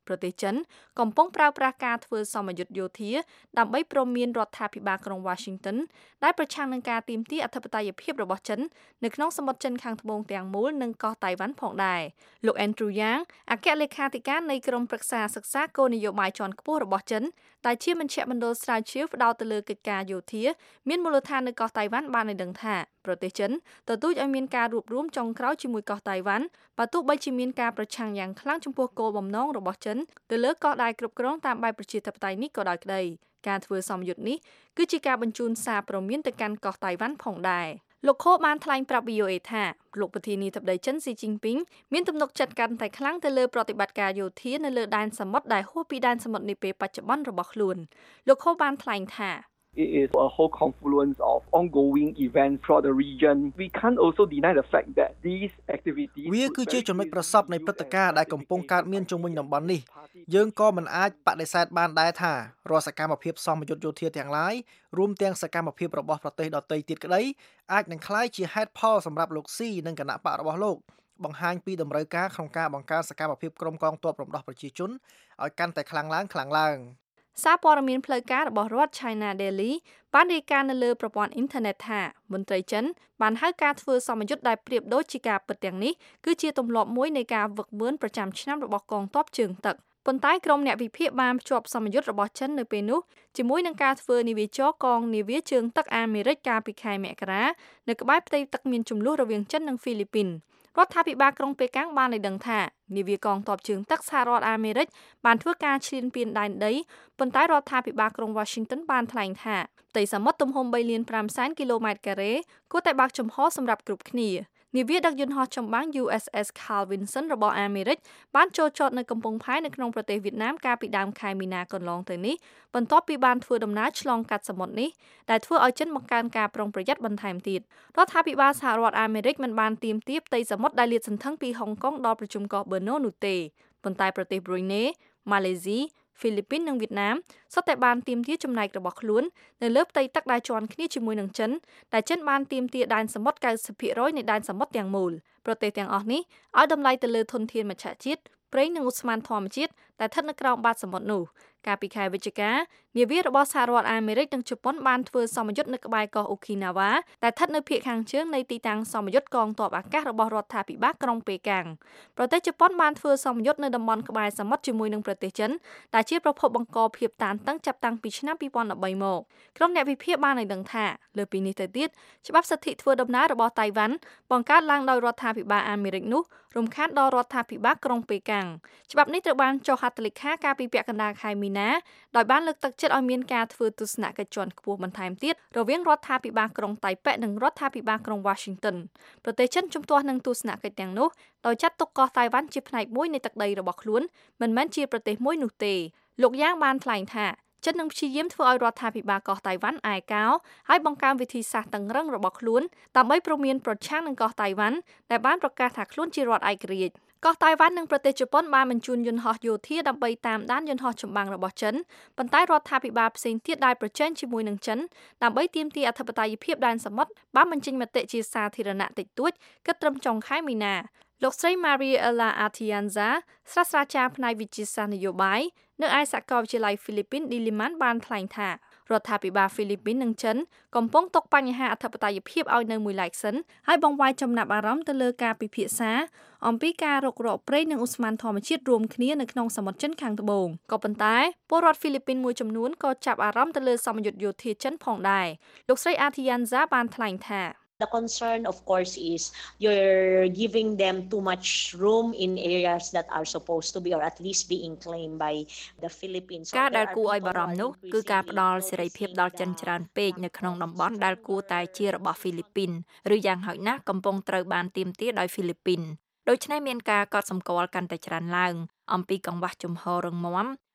ប្រទេសចិនកំពុងប្រើប្រាស់ការធ្វើសមយុទ្ធយោធាដើម្បីព្រមមានរដ្ឋាភិបាលក្រុង Washington ដែលប្រឆាំងនឹងការទាមទារអធិបតេយ្យភាពរបស់ចិននៅក្នុងសមុទ្រចិនខាងត្បូងទាំងមូលនិងកោះតៃវ៉ាន់ផងដែរលោក Andrew Yang អគ្គលេខាធិការនៃក្រុមប្រឹក្សាសិក្សាគោលនយោបាយជាន់ខ្ពស់របស់ចិនដែលជាមជ្ឈមណ្ឌលស្រាវជ្រាវផ្ដោតទៅលើកិច្ចការយោធាមានមូលដ្ឋាននៅកោះតៃវ៉ាន់បានឲ្យដឹងថាប្រទេសចិនទទូចឲ្យមានការរួបរวมចុងក្រោយជាមួយកោះតៃវ៉ាន់បើទោះបីជាមានការប្រឆាំងយ៉ាងខ្លាំងចំពោះគោលបំណងរបស់ចិនទៅលើកោះដែលគ្រប់គ្រងតាមបែបប្រជាធិបតេយ្យនេះក៏ដោយក្តីការធ្វើសមយុទ្ធនេះគឺជាការបញ្ជូនសារព្រមានទៅកាន់កោះតៃវ៉ាន់ផងដែរលោកខូបានថ្លែងប្រាប់ V O A ថាលោកប្រធានាធិបតីចិនស៊ីជីនពីងមានទំនុកចិត្តកាន់តែខ្លាំងទៅលើប្រតិបត្តិការយោធានៅលើដែនសមុទ្រដែលហួសពីដែនសមុទ្រនាពេលបច្ចុប្បន្នរបស់ខ្លួនលោកខូបានថ្លែងថា It is a whole confluence of ongoing events throughout the region. We can't also deny the fact that these activities វាគឺជាចំណុចប្រសពនៃព្រឹត្តិការណ៍ដែលកំពុងកើតមានជុំវិញតំបន់នេះយើងក៏មិនអាចបដិសេធបានដែរថារាល់សកម្មភាពសមយុទ្ធយោធាទាំងឡាយរួមទាំងសកម្មភាពរបស់ប្រទេសដទៃទៀតក្តីអាចនឹងក្លាយជាហេតុផលសម្រាប់លោកស៊ីនិងគណៈបករបស់លោកបង្ហាញពីតម្រូវការក្នុងការបង្កើនសកម្មភាពក្រុមកងទ័ពរំដោះប្រជាជនឲ្យកាន់តែខ្លាំងឡើងខ្លាំងឡើងសារព័ត៌មានផ្លូវការរបស់រដ្ឋ China Daily បានរាយការណ៍នៅលើប្រព័ន្ធអ៊ីនធឺណិតថាមន្ត្រីចិនបានហៅការធ្វើសមយុទ្ធដែលប្រៀបដូចជាការពិតទាំងនេះគឺជាទម្លាប់មួយនៃការវឹកវើប្រចាំឆ្នាំរបស់កងទ័ពជើងទឹកប៉ុន្តែក្រុមអ្នកវិភាគបានភ្ជាប់សមយុទ្ធរបស់ចិននៅពេលនោះជាមួយនឹងការធ្វើនាវាចរកងនាវាជើងទឹកអាមេរិកកាលពីខែមករានៅក្បែរផ្ទៃទឹកមានជម្លោះរវាងចិននិងហ្វីលីពីនរដ្ឋាភិបាលក្រុងប៉េកាំងបានឲ្យដឹងថានាវាកងទ័ពជើងទឹកសហរដ្ឋអាមេរិកបានធ្វើការឈ្លានពានដែនដីប៉ុន្តែរដ្ឋាភិបាលក្រុង Washington បានថ្លែងថាផ្ទៃសមុទ្រទំហំបីលានប្រាំសែនគីឡូម៉ែត្រការ៉េគួរតែបើកចំហសម្រាប់គ្រប់គ្នានាវាដឹកយន្តហោះចម្បាំង U S S Carl Vinson របស់អាមេរិកបានចូលចតនៅកំពង់ផែនៅក្នុងប្រទេសវៀតណាមកាលពីដើមខែមីនាកន្លងទៅនេះបន្ទាប់ពីបានធ្វើដំណើរឆ្លងកាត់សមុទ្រនេះដែលធ្វើឲ្យចិនបង្កើនការប្រុងប្រយ័ត្នបន្ថែមទៀតរដ្ឋាភិបាលសហរដ្ឋអាមេរិកមិនបានទាមទារផ្ទៃសមុទ្រដែលលាតសន្ធឹងពីហុងកុងដល់ប្រជុំកោះប៊ឺណូនោះទេប៉ុន្តែប្រទេសប្រ៊ុយណេម៉ាឡេស៊ីហ្វីលីពីននិងវៀតណាមសុទ្ធតែបានទាមទារចំណែករបស់ខ្លួននៅលើផ្ទៃទឹកដែលជាន់គ្នាជាមួយនឹងចិនដែលចិនបានទាមទារដែនសមុទ្រ 九十ភាគរយ នៃដែនសមុទ្រទាំងមូលប្រទេសទាំងអស់នេះឲ្យតម្លៃទៅលើធនធានមច្ឆជាតិប្រេងនិងឧស្ម័នធម្មជាតិដែលស្ថិតនៅក្រោមបាតសមុទ្រនោះកាលពីខែវិច្ឆិកានាវារបស់សហរដ្ឋអាមេរិកនិងជប៉ុនបានធ្វើសមយុទ្ធនៅក្បែរកោះអូគីណាវ៉ាដែលស្ថិតនៅភាគខាងជើងនៃទីតាំងសមយុទ្ធកងទ័ពអាកាសរបស់រដ្ឋាភិបាលក្រុងប៉េកាំងប្រទេសជប៉ុនបានធ្វើសមយុទ្ធនៅតំបន់ក្បែរសមុទ្រជាមួយនឹងប្រទេសចិនដែលជាប្រភពបង្កភាពតានតឹងចាប់តាំងពីឆ្នាំពីរពាន់ដប់បីមកក្រុមអ្នកវិភាគបានឲ្យដឹងថាលើពីនេះទៅទៀតច្បាប់សិទ្ធិធ្វើដំណើររបស់តៃវ៉ាន់បង្កើតឡើងដោយរដ្ឋាភិបាលអាមេរិកនោះរំខានដល់រដ្ឋាភិបាលក្រុងប៉េកាំងច្បាប់នេះត្រូវបានចុះហត្ថលេខាកាលពីពាក់កណ្ដាលខែមីនាដោយបានលើកទឹកចិត្តឲ្យមានការធ្វើទស្សនកិច្ចជាន់ខ្ពស់បន្ថែមទៀតរវាងរដ្ឋាភិបាលក្រុងតៃប៉េនិងរដ្ឋាភិបាលក្រុង Washington ប្រទេសចិនជំទាស់នឹងទស្សនកិច្ចទាំងនោះដោយចាត់ទុកកោះតៃវ៉ាន់ជាផ្នែកមួយនៃទឹកដីរបស់ខ្លួនមិនមែនជាប្រទេសមួយនោះទេលោកយ៉ាងបានថ្លែងថាចិននឹងព្យាយាមធ្វើឲ្យរដ្ឋាភិបាលកោះតៃវ៉ាន់ឯកោហើយបង្កើនវិធីសាស្ត្រតឹងរ៉ឹងរបស់ខ្លួនដើម្បីព្រមានប្រឆាំងនឹងកោះតៃវ៉ាន់ដែលបានប្រកាសថាខ្លួនជារដ្ឋឯករាជ្យកោះតៃវ៉ាន់និងប្រទេសជប៉ុនបានបញ្ជូនយន្តហោះយោធាដើម្បីតាមដានយន្តហោះចម្បាំងរបស់ចិនប៉ុន្តែរដ្ឋាភិបាលផ្សេងទៀតដែលប្រជែងជាមួយនឹងចិនដើម្បីទាមទារអធិបតេយ្យភាពដែនសមុទ្របានបញ្ចេញមតិជាសាធារណៈតិចតួចគិតត្រឹមចុងខែមីនាលោកស្រី Maria Ella Atienza សាស្ត្រាចារ្យផ្នែកវិទ្យាសាស្ត្រនយោបាយនៅឯសាកលវិទ្យាល័យហ្វីលីពីន Diliman បានថ្លែងថារដ្ឋាភិបាលហ្វីលីពីននិងចិនកំពុងទុកបញ្ហាអធិបតេយ្យភាពឲ្យនៅមួយឡែកសិនហើយបង្វែរចំណាប់អារម្មណ៍ទៅលើការពិភាក្សាអំពីការរុករកប្រេងនិងឧស្ម័នធម្មជាតិរួមគ្នានៅក្នុងសមុទ្រចិនខាងត្បូងក៏ប៉ុន្តែពលរដ្ឋហ្វីលីពីនមួយចំនួនក៏ចាប់អារម្មណ៍ទៅលើសមយុទ្ធយោធាចិនផងដែរលោកស្រី Atienza បានថ្លែងថា The concern, of course, is you're giving them too much room in areas that are supposed to be, or at least being claimed by the Philippines. ការដែលគួរឲ្យបារម្ភនោះគឺការផ្ដល់សេរីភាពដល់ចិនច្រើនពេកនៅក្នុងតំបន់ដែលគួរតែជារបស់ហ្វីលីពីនឬយ៉ាងហោចណាស់កំពុងត្រូវបានទាមទារដោយហ្វីលីពីនដូច្នេះមានការកត់សម្គាល់កាន់តែច្រើនឡើងអំពីកង្វះជំហររឹងមាំ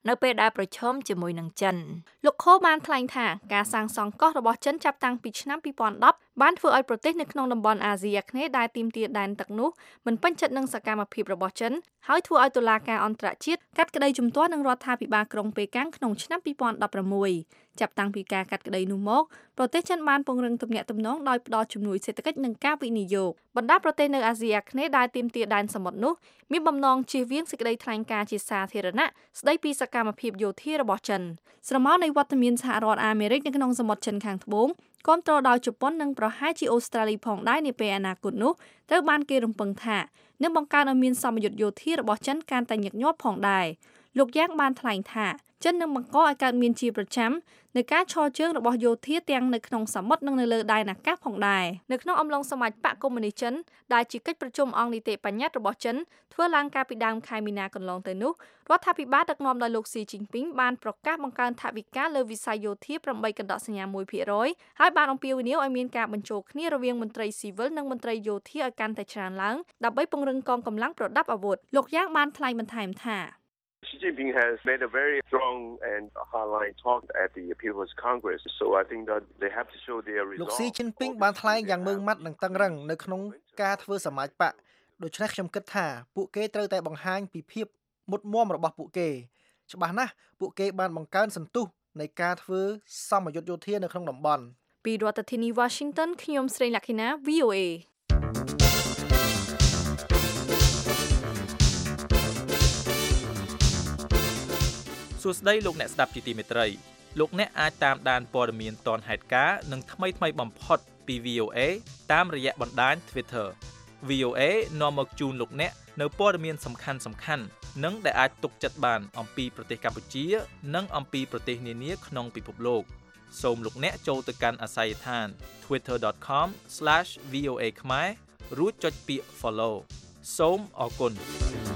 នៅពេលដែលប្រឈមជាមួយនឹងចិនលោកខូបានថ្លែងថាការសាងសង់កោះរបស់ចិនចាប់តាំងពីឆ្នាំពីរពាន់ដប់បានធ្វើឲ្យប្រទេសនៅក្នុងតំបន់អាស៊ីអាគ្នេយ៍ដែលទាមទារដែនទឹកនោះមិនពេញចិត្តនឹងសកម្មភាពរបស់ចិនហើយធ្វើឲ្យតុលាការអន្តរជាតិកាត់ក្តីជំទាស់នឹងរដ្ឋាភិបាលក្រុងប៉េកាំងក្នុងឆ្នាំពីរពាន់ដប់ប្រាំមួយចាប់តាំងពីការកាត់ក្តីនោះមកប្រទេសចិនបានពង្រឹងទំនាក់ទំនងដោយផ្តល់ជំនួយសេដ្ឋកិច្ចនិងការវិនិយោគបណ្ដាប្រទេសនៅអាស៊ីអាគ្នេយ៍ដែលទាមទារដែនសមុទ្រនោះមានបំណងជៀសវាងសេចក្តីថ្លែងការណ៍ជាសាធារណៈស្តីពីសកម្មភាពយោធារបស់ចិនស្រមោលនៃវត្តមានសហរដ្ឋអាមេរិកនៅក្នុងសមុទ្រចិនខាងត្បូងគាំទ្រដោយជប៉ុននិងប្រហែលជាអូស្ត្រាលីផងដែរនាពេលអនាគតនោះត្រូវបានគេរំពឹងថានឹងបង្កើនឲ្យមានសម្ពយុទ្ធយោធារបស់ចិនកាន់តែញឹកញាប់ផងដែរលោកយ៉ាងបានថ្លែងថាចិននឹងបង្កឲ្យកើតមានជាប្រចាំនៅការឈរជើងរបស់យោធាទាំងនៅក្នុងសមុទ្រនិងនៅលើដែនអាកាសផងដែរនៅក្នុងអំឡុងសម័យបកកុម្មុយនីសចិនដែលជាកិច្ចប្រជុំអង្គនីតិបញ្ញត្តិរបស់ចិនធ្វើឡើងកាលពីដើមខែមីនាកន្លងទៅនោះរដ្ឋាភិបាលដឹកនាំដោយលោកស៊ីជីនពីងបានប្រកាសបង្កើនថវិកាលើវិស័យយោធាប្រាំបីកន្ដកសញ្ញាមួយភាគរយហើយបានអំពាវនាវឲ្យមានការបញ្ចូលគ្នារវាងមន្ត្រីស៊ីវិលនិងមន្ត្រីយោធាឲ្យកាន់តែច្រើនឡើងដើម្បីពង្រឹងកងកម្លាំងប្រដាប់អាវុធលោកយ៉ាងបានថ្លែងបន្ថែមថា Xi Jinping has made a very strong and hardline talk at the People's Congress, so I think that they have to show their resolve. លោកស៊ីជីនពីងបានថ្លែងយ៉ាងម៉ឺងម៉ាត់និងតឹងរ៉ឹងនៅក្នុងការធ្វើសមាជបកដូច្នេះខ្ញុំគិតថាពួកគេត្រូវតែបង្ហាញពីភាពមុតមាំរបស់ពួកគេច្បាស់ណាស់ពួកគេបានបង្កើនសន្ទុះនៃការធ្វើសម្ពយុទ្ធយោធានៅក្នុងតំបន់ពីរដ្ឋធានី Washington ខ្ញុំស្រីលក្ខិណា V O A សួស្តីលោកអ្នកស្ដាប់ជាទីមេត្រីលោកអ្នកអាចតាមដានព័ត៌មានទាន់ហេតុការណ៍និងថ្មីថ្មីបំផុតពី V O A តាមរយៈបណ្ដាញ Twitter V O A នាំមកជូនលោកអ្នកនៅព័ត៌មានសំខាន់សំខាន់និងដែលអាចទុកចិត្តបានអំពីប្រទេសកម្ពុជានិងអំពីប្រទេសនានាក្នុងពិភពលោកសូមលោកអ្នកចូលទៅកាន់អាសយដ្ឋាន twitter dot com slash v o a ខ្មែររួចចុចពាក្យ follow សូមអរគុណ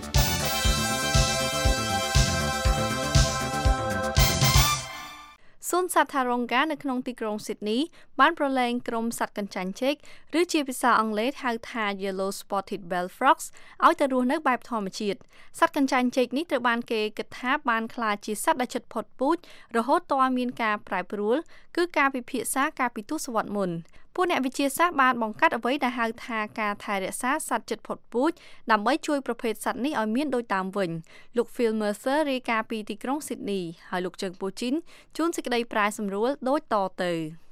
សួនសត្វ Taronga នៅក្នុងទីក្រុង Sydney បានប្រឡែងក្រុមសត្វកញ្ចាញ់ចេកឬជាភាសាអង់គ្លេសហៅថា Yellow Spotted Bell Frogs ឲ្យទៅរស់នៅបែបធម្មជាតិសត្វកញ្ចាញ់ចេកនេះត្រូវបានគេគិតថាបានក្លាយជាសត្វដែលជិតផុតពូជរហូតទាល់មានការប្រែប្រួលគឺការពិភាក្សាកាលពីទសវត្សរ៍មុនពួកអ្នកវិទ្យាសាស្ត្របានបង្កើតអ្វីដែលហៅថាការថែរក្សាសត្វជិតផុតពូជដើម្បីជួយប្រភេទសត្វនេះឲ្យមានដូចតាមវិញលោក Phil Mercer រាយការណ៍ពីទីក្រុង Sydney ហើយលោកជើងពូជីនជួនសេចក្តីប្រែសម្រួលដូចតទៅ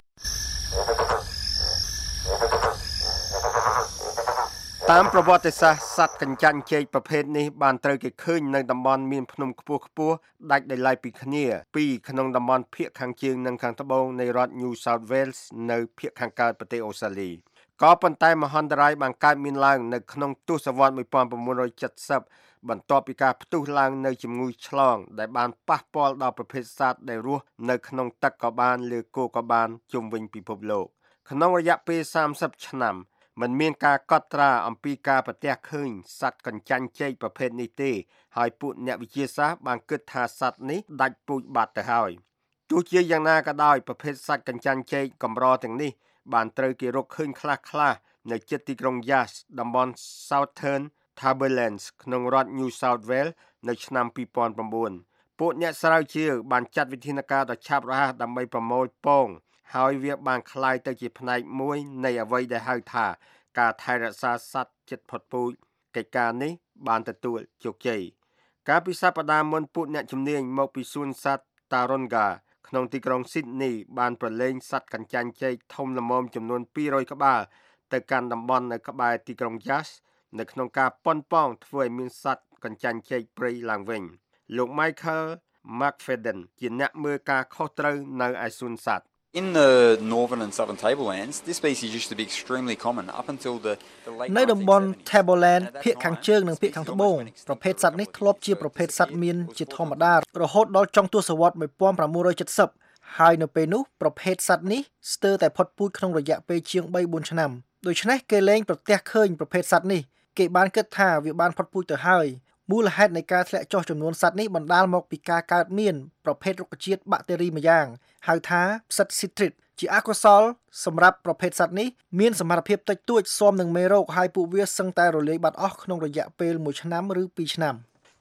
តាមប្រវត្តិសាស្ត្រសត្វកញ្ចាញ់ចេកប្រភេទនេះបានត្រូវគេឃើញនៅតំបន់មានភ្នំខ្ពស់ខ្ពស់ដាច់ដោយឡែកពីគ្នាពីរក្នុងតំបន់ភាគខាងជើងនិងខាងត្បូងនៃរដ្ឋ New South Wales នៅភាគខាងកើតប្រទេសអូស្ត្រាលីក៏ប៉ុន្តែមហន្តរាយបានកើតមានឡើងនៅក្នុងទសវត្សរ៍nineteen seventyបន្ទាប់ពីការផ្ទុះឡើងនៅជំងឺឆ្លងដែលបានប៉ះពាល់ដល់ប្រភេទសត្វដែលរស់នៅក្នុងទឹកក៏បានលើគោក៏បានជុំវិញពិភពលោកក្នុងរយៈពេលthirtyឆ្នាំមិនមានការកត់ត្រាអំពីការប្រទះឃើញសត្វកញ្ចាញ់ចេកប្រភេទនេះទេហើយពួកអ្នកវិទ្យាសាស្ត្របានគិតថាសត្វនេះដាច់ពូជបាត់ទៅហើយទោះជាយ៉ាងណាក៏ដោយប្រភេទសត្វកញ្ចាញ់ចេកកម្រទាំងនេះបានត្រូវគេរកឃើញខ្លះៗនៅជិតទីក្រុង Yass តំបន់ Southern Tablelands ក្នុងរដ្ឋ New South Wales នៅឆ្នាំtwo thousand nineពួកអ្នកស្រាវជ្រាវបានចាត់វិធានការដ៏ឆាប់រហ័សដើម្បីប្រមូលពងហើយវាបានคล้ายទៅជាផ្នែកមួយនៃអ្វីដែលហៅថាការថែរក្សាសត្វជិតផុតពូជកិច្ចការនេះបានទទួលជោគជ័យកាលពីសប្តាហ៍មុនពួកអ្នកជំនាញមកពីសួនសត្វ Taronga ក្នុងទីក្រុង Sydney បានប្រឡែងសត្វកញ្ចាញ់ចេកធំល្មមចំនួនtwo hundredក្បាលទៅកាន់តំបន់នៅក្បែរទីក្រុង Yass នៅក្នុងការប៉ុនប៉ងធ្វើឲ្យមានសត្វកញ្ចាញ់ចេកព្រៃឡើងវិញលោក Michael McFadden ជាអ្នកមើលការខុសត្រូវនៅឯសួនសត្វ In the northern and southern tablelands, this species used to be extremely common up until the, the late នៅតំបន់ Tableland ភាគខាងជើងនិងភាគខាងត្បូងប្រភេទសត្វនេះធ្លាប់ជាប្រភេទសត្វមានជាធម្មតារហូតដល់ចុងទសវត្សរ៍nineteen seventyហើយនៅពេលនោះប្រភេទសត្វនេះស្ទើរតែផុតពូជក្នុងរយៈពេលជាងthree fourឆ្នាំដូច្នេះគេលែងប្រទះឃើញប្រភេទសត្វនេះគេបានគិតថាវាបានផុតពូជទៅហើយមូលហេតុនៃការធ្លាក់ចុះចំនួនសត្វនេះបណ្ដាលមកពីការកើតមានប្រភេទរុក្ខជាតិបាក់តេរីមួយយ៉ាងហៅថាផ្សិតស៊ីទ្រីតជាអកុសលសម្រាប់ប្រភេទសត្វនេះមានសមត្ថភាពតិចតួចស៊ាំនឹងមេរោគហើយពួកវាសឹងតែរលាយបាត់អស់ក្នុងរយៈពេលoneឆ្នាំឬtwoឆ្នាំ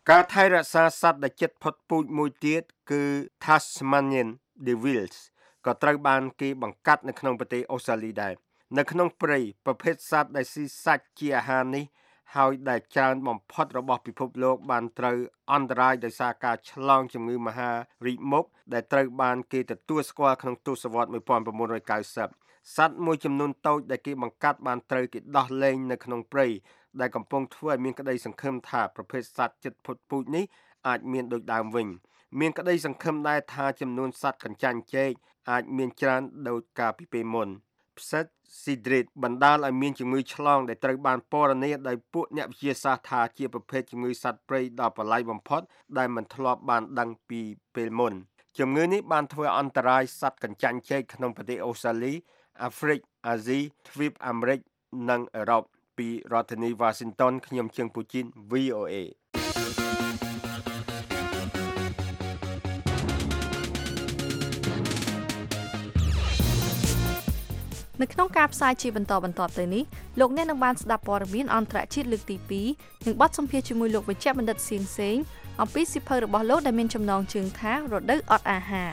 ការថែរក្សាសត្វដែលជិតផុតពូជមួយទៀតគឺ Tasmanian Devils ក៏ត្រូវបានគេបង្កាត់នៅក្នុងប្រទេសអូស្ត្រាលីដែរនៅក្នុងព្រៃប្រភេទសត្វដែលស៊ីសាច់ជាអាហារនេះហើយដែលច្រើនបំផុតរបស់ពិភពលោកបានត្រូវអន្តរាយដោយសារការឆ្លងជំងឺមហារីកមុខដែលត្រូវបានគេទទួលស្គាល់ក្នុងទសវត្សរ៍nineteen ninetyសត្វមួយចំនួនតូចដែលគេបង្កាត់បានត្រូវគេដោះលែងនៅក្នុងព្រៃដែលកំពុងធ្វើឲ្យមានក្តីសង្ឃឹមថាប្រភេទសត្វជិតផុតពូជនេះអាចមានដូចដើមវិញមានក្តីសង្ឃឹមដែរថាចំនួនសត្វកញ្ចាញ់ចេកអាចមានច្រើនដូចកាលពីពេលមុនផ្សិតស៊ីដ្រីតបណ្ដាលឲ្យមានជំងឺឆ្លងដែលត្រូវបានពណ៌នាដោយពួកអ្នកវិទ្យាសាស្ត្រថាជាប្រភេទជំងឺសត្វព្រៃដ៏ប្រឡាយបំផុតដែលមិនធ្លាប់បានដឹងពីពេលមុនជំងឺនេះបានធ្វើអន្តរាយសត្វកញ្ចាញ់ចេកក្នុងប្រទេសអូស្ត្រាលីអាហ្វ្រិកអាស៊ីទ្វីបអាមេរិកនិងអឺរ៉ុបពីរដ្ឋធានី Washington ខ្ញុំជើងពូជីន V O A នៅក្នុងការផ្សាយជាបន្តបន្ទាប់ទៅនេះលោកអ្នកនឹងបានស្ដាប់ព័ត៌មានអន្តរជាតិលើកទីtwoនិងបទសម្ភាសន៍ជាមួយលោកវិជ្ជបណ្ឌិតសៀងសេងអំពីសិភៅរបស់លោកដែលមានចំណងជើងថារដូវអត់អាហារ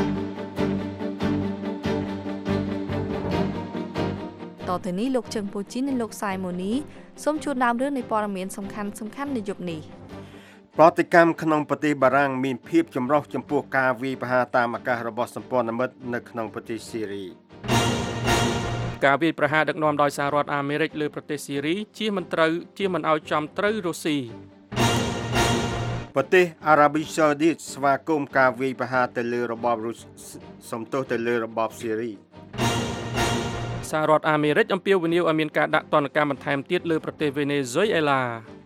តទៅនេះលោកជើងពូជីននិងលោកសាយម៉ូនីសូមជួនដើមរឿងនៃព័ត៌មានសំខាន់សំខាន់នៅយប់នេះប្រតិកម្មក្នុងប្រទេសបារាំងមានភាពចម្រុះចំពោះការវាយប្រហារតាមអាកាសរបស់សម្ព័ន្ធមិត្តនៅក្នុងប្រទេសស៊ីរីការវាយប្រហារដឹកនាំដោយសហរដ្ឋអាមេរិកលើប្រទេសស៊ីរីជាមិនត្រូវជាមិនឲ្យចំត្រូវរុស្ស៊ីប្រទេសអារ៉ាប៊ីសាអូឌីតស្វាគមន៍ការវាយប្រហារទៅលើរបបរុស្ស៊ីសំទោសទៅលើរបបស៊ីរីសហរដ្ឋអាមេរិកអំពាវនាវឲ្យមានការដាក់ទណ្ឌកម្មបន្ថែមទៀតលើប្រទេសវេណេស៊ុយអេឡា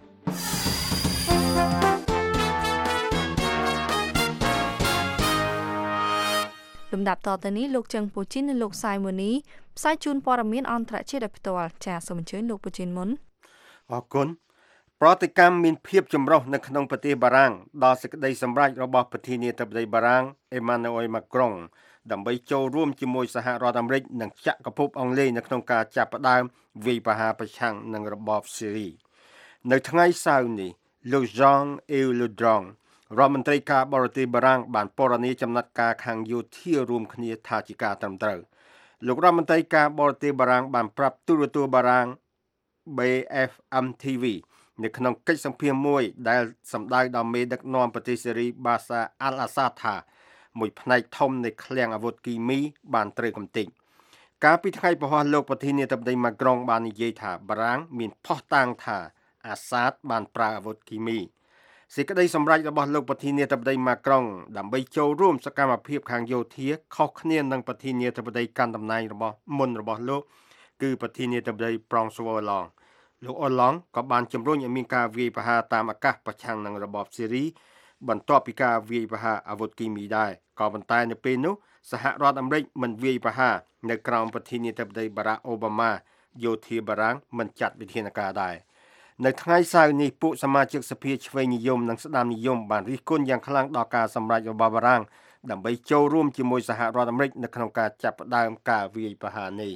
លំដាប់តទៅនេះលោកជើងពូជីននិងលោកសាយម៉ូនីផ្សាយជូនព័ត៌មានអន្តរជាតិដោយផ្ទាល់ចាសសូមអញ្ជើញលោកពូជីនមុនអរគុណប្រតិកម្មមានភាពចម្រុះនៅក្នុងប្រទេសបារាំងដល់សេចក្តីសម្រេចរបស់ប្រធានាធិបតីបារាំង Emmanuel Macron ដើម្បីចូលរួមជាមួយសហរដ្ឋអាមេរិកនិងចក្រភពអង់គ្លេសនៅក្នុងការចាប់ផ្ដើមវាយប្រហារប្រឆាំងនឹងរបបស៊ីរីនៅថ្ងៃសៅរ៍នេះលោក Jean-Yves Le Drian រដ្ឋមន្ត្រីការបរទេសបារាំងបានពណ៌នាចំណាត់ការខាងយោធារួមគ្នាថាជាការត្រឹមត្រូវលោករដ្ឋមន្ត្រីការបរទេសបារាំងបានប្រាប់ទូរទស្សន៍បារាំង B F M T V នៅក្នុងកិច្ចសម្ភាសន៍មួយដែលសម្ដៅដល់មេដឹកនាំប្រទេសសេរីបាសាអាល់អាសាដថាមួយផ្នែកធំនៃឃ្លាំងអាវុធគីមីបានត្រូវកំទេចកាលពីថ្ងៃពហុលោកប្រធានាធិបតីម៉ាក្រុងបាននិយាយថាបារាំងមានភស្តុតាងថាអាសាដបានប្រើអាវុធគីមីសេចក្តីសម្រេចរបស់លោកប្រធានាធិបតីម៉ាក្រុងដើម្បីចូលរួមសកម្មភាពខាងយោធាខុសគ្នានឹងប្រធានាធិបតីកាន់តំណែងរបស់មុនរបស់លោកគឺប្រធានាធិបតី François Hollande លោក Hollande ក៏បានជំរុញឲ្យមានការវាយប្រហារតាមអាកាសប្រឆាំងនឹងរបបស៊ីរីបន្ទាប់ពីការវាយប្រហារអាវុធគីមីដែរក៏ប៉ុន្តែនៅពេលនោះសហរដ្ឋអាមេរិកមិនវាយប្រហារនៅក្រោមប្រធានាធិបតី Barack Obama យោធាបារាំងមិនចាត់វិធានការដែរនៅថ្ងៃសៅរ៍នេះពួកសមាជិកសភាឆ្វេងនិយមនិងស្ដាមនិយមបានរិះគន់យ៉ាងខ្លាំងដល់ការសម្រេចរបស់បារាំងដើម្បីចូលរួមជាមួយសហរដ្ឋអាមេរិកនៅក្នុងការចាប់ផ្ដើមការវាយប្រហារនេះ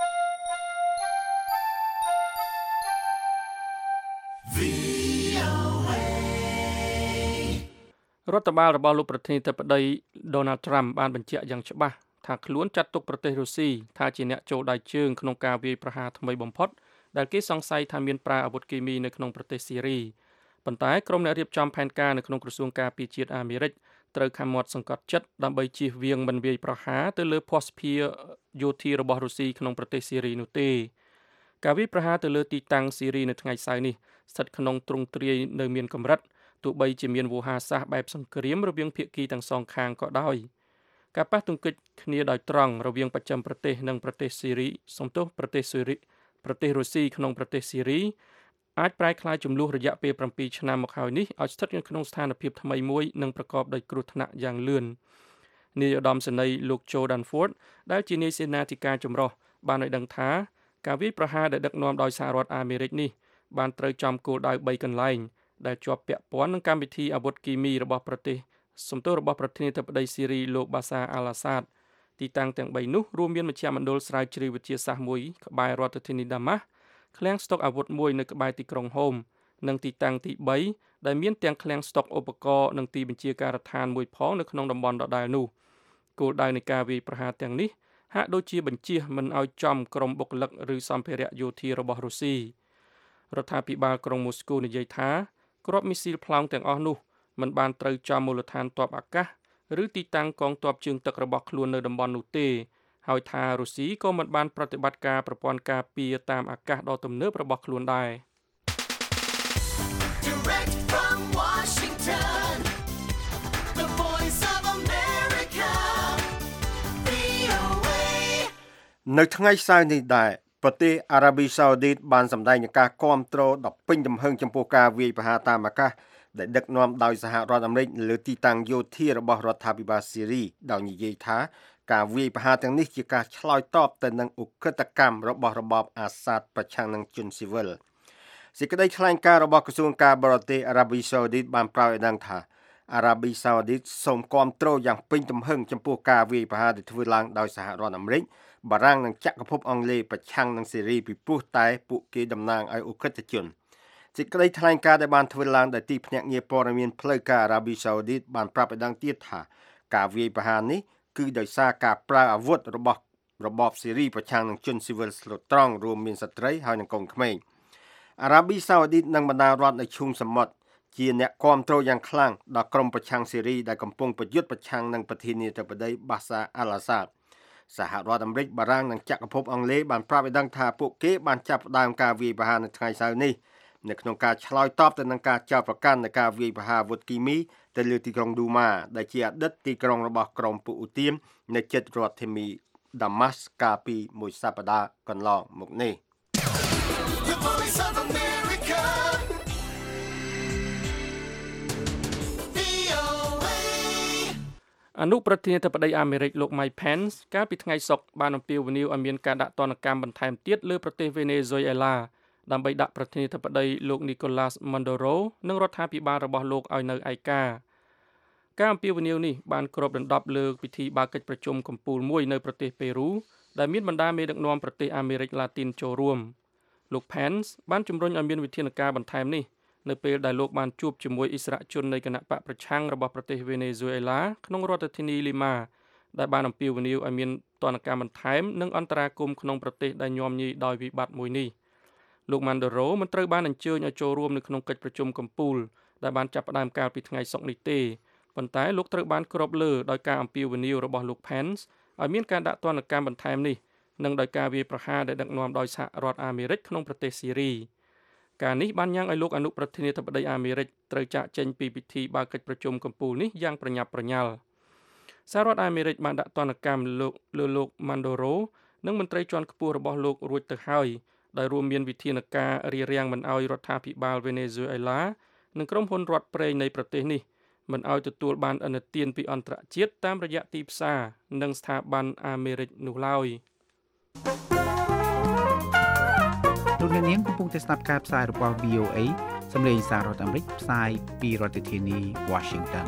រដ្ឋបាលរបស់លោកប្រធានាធិបតី Donald Trump បានបញ្ជាក់យ៉ាងច្បាស់ថាខ្លួនចាត់ទុកប្រទេសរុស្ស៊ីថាជាអ្នកចូលដៃជើងក្នុងការវាយប្រហារថ្មីបំផុតដែលគេសង្ស័យថាមានប្រើអាវុធគីមីនៅក្នុងប្រទេសស៊ីរីប៉ុន្តែក្រុមអ្នករៀបចំផែនការនៅក្នុងក្រសួងការពារជាតិអាមេរិកត្រូវខំមាត់សង្កត់ចិត្តដើម្បីជៀសវាងមិនវាយប្រហារទៅលើភស្តុភារយោធារបស់រុស្ស៊ីក្នុងប្រទេសស៊ីរីនោះទេការវាយប្រហារទៅលើទីតាំងស៊ីរីនៅថ្ងៃសៅរ៍នេះស្ថិតក្នុងទ្រង់ទ្រាយនៅមានកម្រិតទោះបីជាមានវោហារសាស្ត្របែបសង្គ្រាមរវាងភាគីទាំងសងខាងក៏ដោយការប៉ះទង្គិចគ្នាដោយត្រង់រវាងបច្ចឹមប្រទេសនិងប្រទេសស៊ីរីសំទោសប្រទេសស៊ូរីប្រទេសរុស្ស៊ីក្នុងប្រទេសស៊ីរីអាចប្រែក្លាយចំនួនរយៈពេលsevenឆ្នាំមកហើយនេះឲ្យស្ថិតនៅក្នុងស្ថានភាពថ្មីមួយនិងប្រកបដោយគ្រោះថ្នាក់យ៉ាងលឿននាយឧត្តមសេនីយ៍លោក Joe Dunford ដែលជានាយសេនាធិការចម្រុះបានឲ្យដឹងថាការវាយប្រហារដែលដឹកនាំដោយសហរដ្ឋអាមេរិកនេះបានត្រូវចំគោលដៅthreeកន្លែងដែលជាប់ពាក់ព័ន្ធនឹងកម្មវិធីអាវុធគីមីរបស់ប្រទេសសំទោសរបស់ប្រធានាធិបតីស៊ីរីលោកបាសាអាល់អាសាដទីតាំងទាំង3នោះរួមមានមជ្ឈមណ្ឌលស្រាវជ្រាវវិទ្យាសាស្ត្រមួយក្បែររដ្ឋធានីដាម៉ាស់ឃ្លាំងស្តុកអាវុធមួយនៅក្បែរទីក្រុងហូមនិងទីតាំងទី3ដែលមានទាំងឃ្លាំងស្តុកឧបករណ៍និងទីបញ្ជាការដ្ឋានមួយផងនៅក្នុងតំបន់ដដែលនោះគោលដៅនៃការវាយប្រហារទាំងនេះហាក់ដូចជាបញ្ជាមិនឲ្យចំក្រុមបុគ្គលិកឬសម្ភារៈយោធារបស់រុស្ស៊ីរដ្ឋាភិបាលក្រុងមូស្គូនិយាយថាគ្រាប់មីស៊ីលប្លង់ទាំងអស់នោះមិនបានត្រូវចំមូលដ្ឋានទ័ពអាកាសឬទីតាំងកងទ័ពជើងទឹករបស់ខ្លួននៅតំបន់នោះទេហើយថារុស្ស៊ីក៏មិនបានប្រតិបត្តិការប្រព័ន្ធការពារតាមអាកាសដ៏ទំនើបរបស់ខ្លួនដែរ Direct from Washington, the voice of America, វី អូ เอនៅថ្ងៃសៅរ៍នេះដែរប្រទេសអារ៉ាប៊ីសាអូឌីតបានសម្ដែងនឹងការគាំទ្រដ៏ពេញទំហឹងចំពោះការវាយប្រហារតាមអាកាសដែលដឹកនាំដោយសហរដ្ឋអាមេរិកលើទីតាំងយោធារបស់រដ្ឋាភិបាលស៊ីរីដោយនិយាយថាការវាយប្រហារទាំងនេះជាការឆ្លើយតបទៅនឹងឧក្រិដ្ឋកម្មរបស់របបអាសាដប្រឆាំងនឹងជនស៊ីវិលសេចក្តីថ្លែងការណ៍របស់ក្រសួងការបរទេសអារ៉ាប៊ីសាអូឌីតបានប្រៅឲ្យដឹងថាអារ៉ាប៊ីសាអូឌីតសូមគាំទ្រយ៉ាងពេញទំហឹងចំពោះការវាយប្រហារដែលធ្វើឡើងដោយសហរដ្ឋអាមេរិកបារាំងនិងចក្រភពអង់គ្លេសប្រឆាំងនឹងសេរីពីព្រោះតែពួកគេតំណាងឲ្យឧក្រិដ្ឋជនសេចក្តីថ្លែងការណ៍ដែលបានធ្វើឡើងដោយទីភ្នាក់ងារព័ត៌មានផ្លូវការអារ៉ាប៊ីសាអូឌីតបានប្រាប់ឲ្យដឹងទៀតថាការវាយប្រហារនេះគឺដោយសារការប្រើអាវុធរបស់របបសេរីប្រឆាំងនឹងជនស៊ីវិលស្លូតត្រង់រួមមានស្ត្រីហើយនិងកូនក្មេងអារ៉ាប៊ីសាអូឌីតនិងបណ្ដារដ្ឋនៅឈូងសមុទ្រជាអ្នកគាំទ្រយ៉ាងខ្លាំងដល់ក្រុមប្រឆាំងសេរីដែលកំពុងប្រយុទ្ធប្រឆាំងនឹងប្រធានាធិបតីបាសាអាល់អាសាដសហរដ្ឋអាមេរិកបារាំងនិងចក្រភពអង់គ្លេសបានប្រាប់ឲ្យដឹងថាពួកគេបានចាប់ផ្ដើមការវាយប្រហារនៅថ្ងៃសៅរ៍នេះនៅក្នុងការឆ្លើយតបទៅនឹងការចោទប្រកាន់នៃការវាយប្រហារអាវុធគីមីទៅលើទីក្រុងឌូម៉ាដែលជាអតីតទីក្រុងរបស់ក្រុមពួកអ៊ូទៀមនៅជិតរដ្ឋធានីដាម៉ាស់កាលពីមួយសប្តាហ៍កន្លងមកនេះ The voice of America, វី អូ เอអនុប្រធានាធិបតីអាមេរិកលោក Mike Pence កាលពីថ្ងៃសុក្របានអំពាវនាវឲ្យមានការដាក់ទណ្ឌកម្មបន្ថែមទៀតលើប្រទេសវេណេស៊ុយអេឡាដើម្បីដាក់ប្រធានាធិបតីលោក Nicolas Maduro និងរដ្ឋាភិបាលរបស់លោកឲ្យនៅឯកាការអំពាវនាវនេះបានគ្របដណ្ដប់លើពិធីបើកកិច្ចប្រជុំកំពូលមួយនៅប្រទេសប៉េរូដែលមានបណ្ដាមេដឹកនាំប្រទេសអាមេរិកឡាទីនចូលរួមលោក Pence បានជំរុញឲ្យមានវិធានការបន្ថែមនេះនៅពេលដែលលោកបានជួបជាមួយអិសរាជជននៃគណៈបកប្រឆាំងរបស់ប្រទេសវេណេស៊ុយអេឡាក្នុងរដ្ឋធានីលីម៉ាដែលបានអំពាវនាវឲ្យមានទណ្ឌកម្មបន្ថែមនិងអន្តរាគមន៍ក្នុងប្រទេសដែលញោមញីដោយវិបត្តិមួយនេះលោក Maduro មិនត្រូវបានអញ្ជើញឲ្យចូលរួមនៅក្នុងកិច្ចប្រជុំកំពូលដែលបានចាប់ផ្ដើមកាលពីថ្ងៃសុក្រនេះទេប៉ុន្តែលោកត្រូវបានគ្របលើដោយការអំពាវនាវរបស់លោក Pence ឲ្យមានការដាក់ទណ្ឌកម្មបន្ថែមនេះនិងដោយការវាយប្រហារដែលដឹកនាំដោយសហរដ្ឋអាមេរិកក្នុងប្រទេសស៊ីរីការនេះបានញ៉ាំងឲ្យលោកអនុប្រធានាធិបតីអាមេរិកត្រូវចាកចេញពីពិធីបើកកិច្ចប្រជុំកំពូលនេះយ៉ាងប្រញាប់ប្រញាល់សហរដ្ឋអាមេរិកបានដាក់ទណ្ឌកម្មលោកលើលោក Maduro និងមន្ត្រីជាន់ខ្ពស់របស់លោករួចទៅហើយដោយរួមមានវិធានការរារាំងមិនឲ្យរដ្ឋាភិបាលវេណេស៊ុយអេឡានិងក្រុមហ៊ុនរដ្ឋប្រេងនៃប្រទេសនេះមិនឲ្យទទួលបានឥណទានពីអន្តរជាតិតាមរយៈទីផ្សារនិងស្ថាប័នអាមេរិកនោះឡើយលោកអ្នកនាងកំពុងតែស្ដាប់ការផ្សាយរបស់ វី អូ เอ សម្លេងសាររដ្ឋអាមេរិកផ្សាយពីរដ្ឋធានី Washington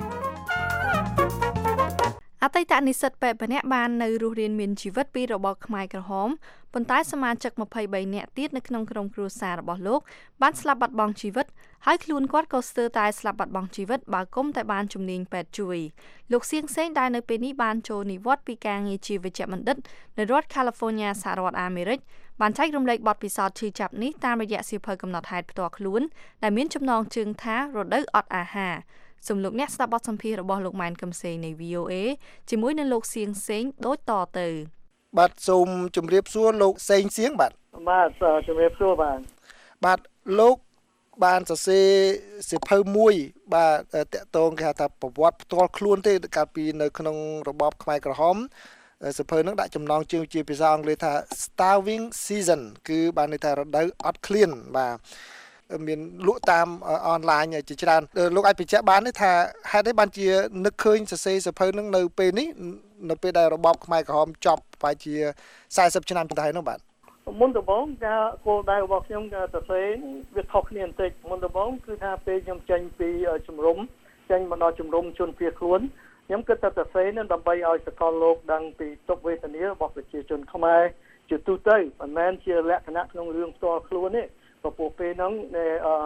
អតីតនិស្សិតពេទ្យម្នាក់បាននៅរស់រានមានជីវិតពីរបបខ្មែរក្រហមប៉ុន្តែសមាជិកម្ភៃបីនាក់ទៀតនៅក្នុងក្រុមគ្រួសាររបស់លោកបានស្លាប់បាត់បង់ជីវិតហើយខ្លួនគាត់ក៏ស្ទើរតែស្លាប់បាត់បង់ជីវិតបើគុំតែបានជំនាញពេទ្យជួយលោកសៀងសេងដែលនៅពេលនេះបានចូលនិវត្តន៍ពីការងារជាវេជ្ជបណ្ឌិតនៅរដ្ឋ California សហរដ្ឋអាមេរិកបានចែករំលែកបទពិសោធន៍ឈឺចាប់នេះតាមរយៈសៀវភៅកំណត់ហេតុផ្ទាល់ខ្លួនដែលមានចំណងជើងថារដូវអត់អាហារសូមលោកអ្នកស្ដាប់បទសម្ភាសន៍របស់លោកម៉ែនកឹមសេងនៃ វី អូ เอ ជាមួយនឹងលោកសៀងសេងដូចតទៅបាទសូមជម្រាបសួរលោកសេងសៀងបាទបាទជម្រាបសួរបាទបាទលោកបានសរសេរសៀវភៅមួយបាទតកតងគេហៅថាប្រវត្តិផ្ទាល់ខ្លួនទេកាលពីនៅក្នុងរបបខ្មែរក្រហមសៀវភៅហ្នឹងដាក់ចំណងជើងជាភាសាអង់គ្លេសថា Starving Season គឺបានន័យថារដូវអត់ឃ្លានបាទមានលក់តាមអនឡាញជាច្រើនលោកអាចបញ្ជាក់បានទេថាហេតុអីបានជានឹកឃើញសរសេរសៀវភៅហ្នឹងនៅពេលនេះនៅពេលដែលរបបខ្មែរក្រហមចប់ប្រហែលជាสี่สิบឆ្នាំទៅហើយនោះបាទមុនដំបូងការគោលដៅរបស់ខ្ញុំការសរសេរវាខុសគ្នាបន្តិចមុនដំបូងគឺថាពេលខ្ញុំចេញពីជំរំចេញមកដល់ជំរំជនភៀសខ្លួនខ្ញុំគិតថាសរសេរនឹងដើម្បីឲ្យសកលលោកដឹងពីទុក្ខវេទនារបស់ប្រជាជនខ្មែរជាទូទៅមិនមែនជាលក្ខណៈក្នុងរឿងផ្ទាល់ខ្លួនទេព្រោះពេលហ្នឹង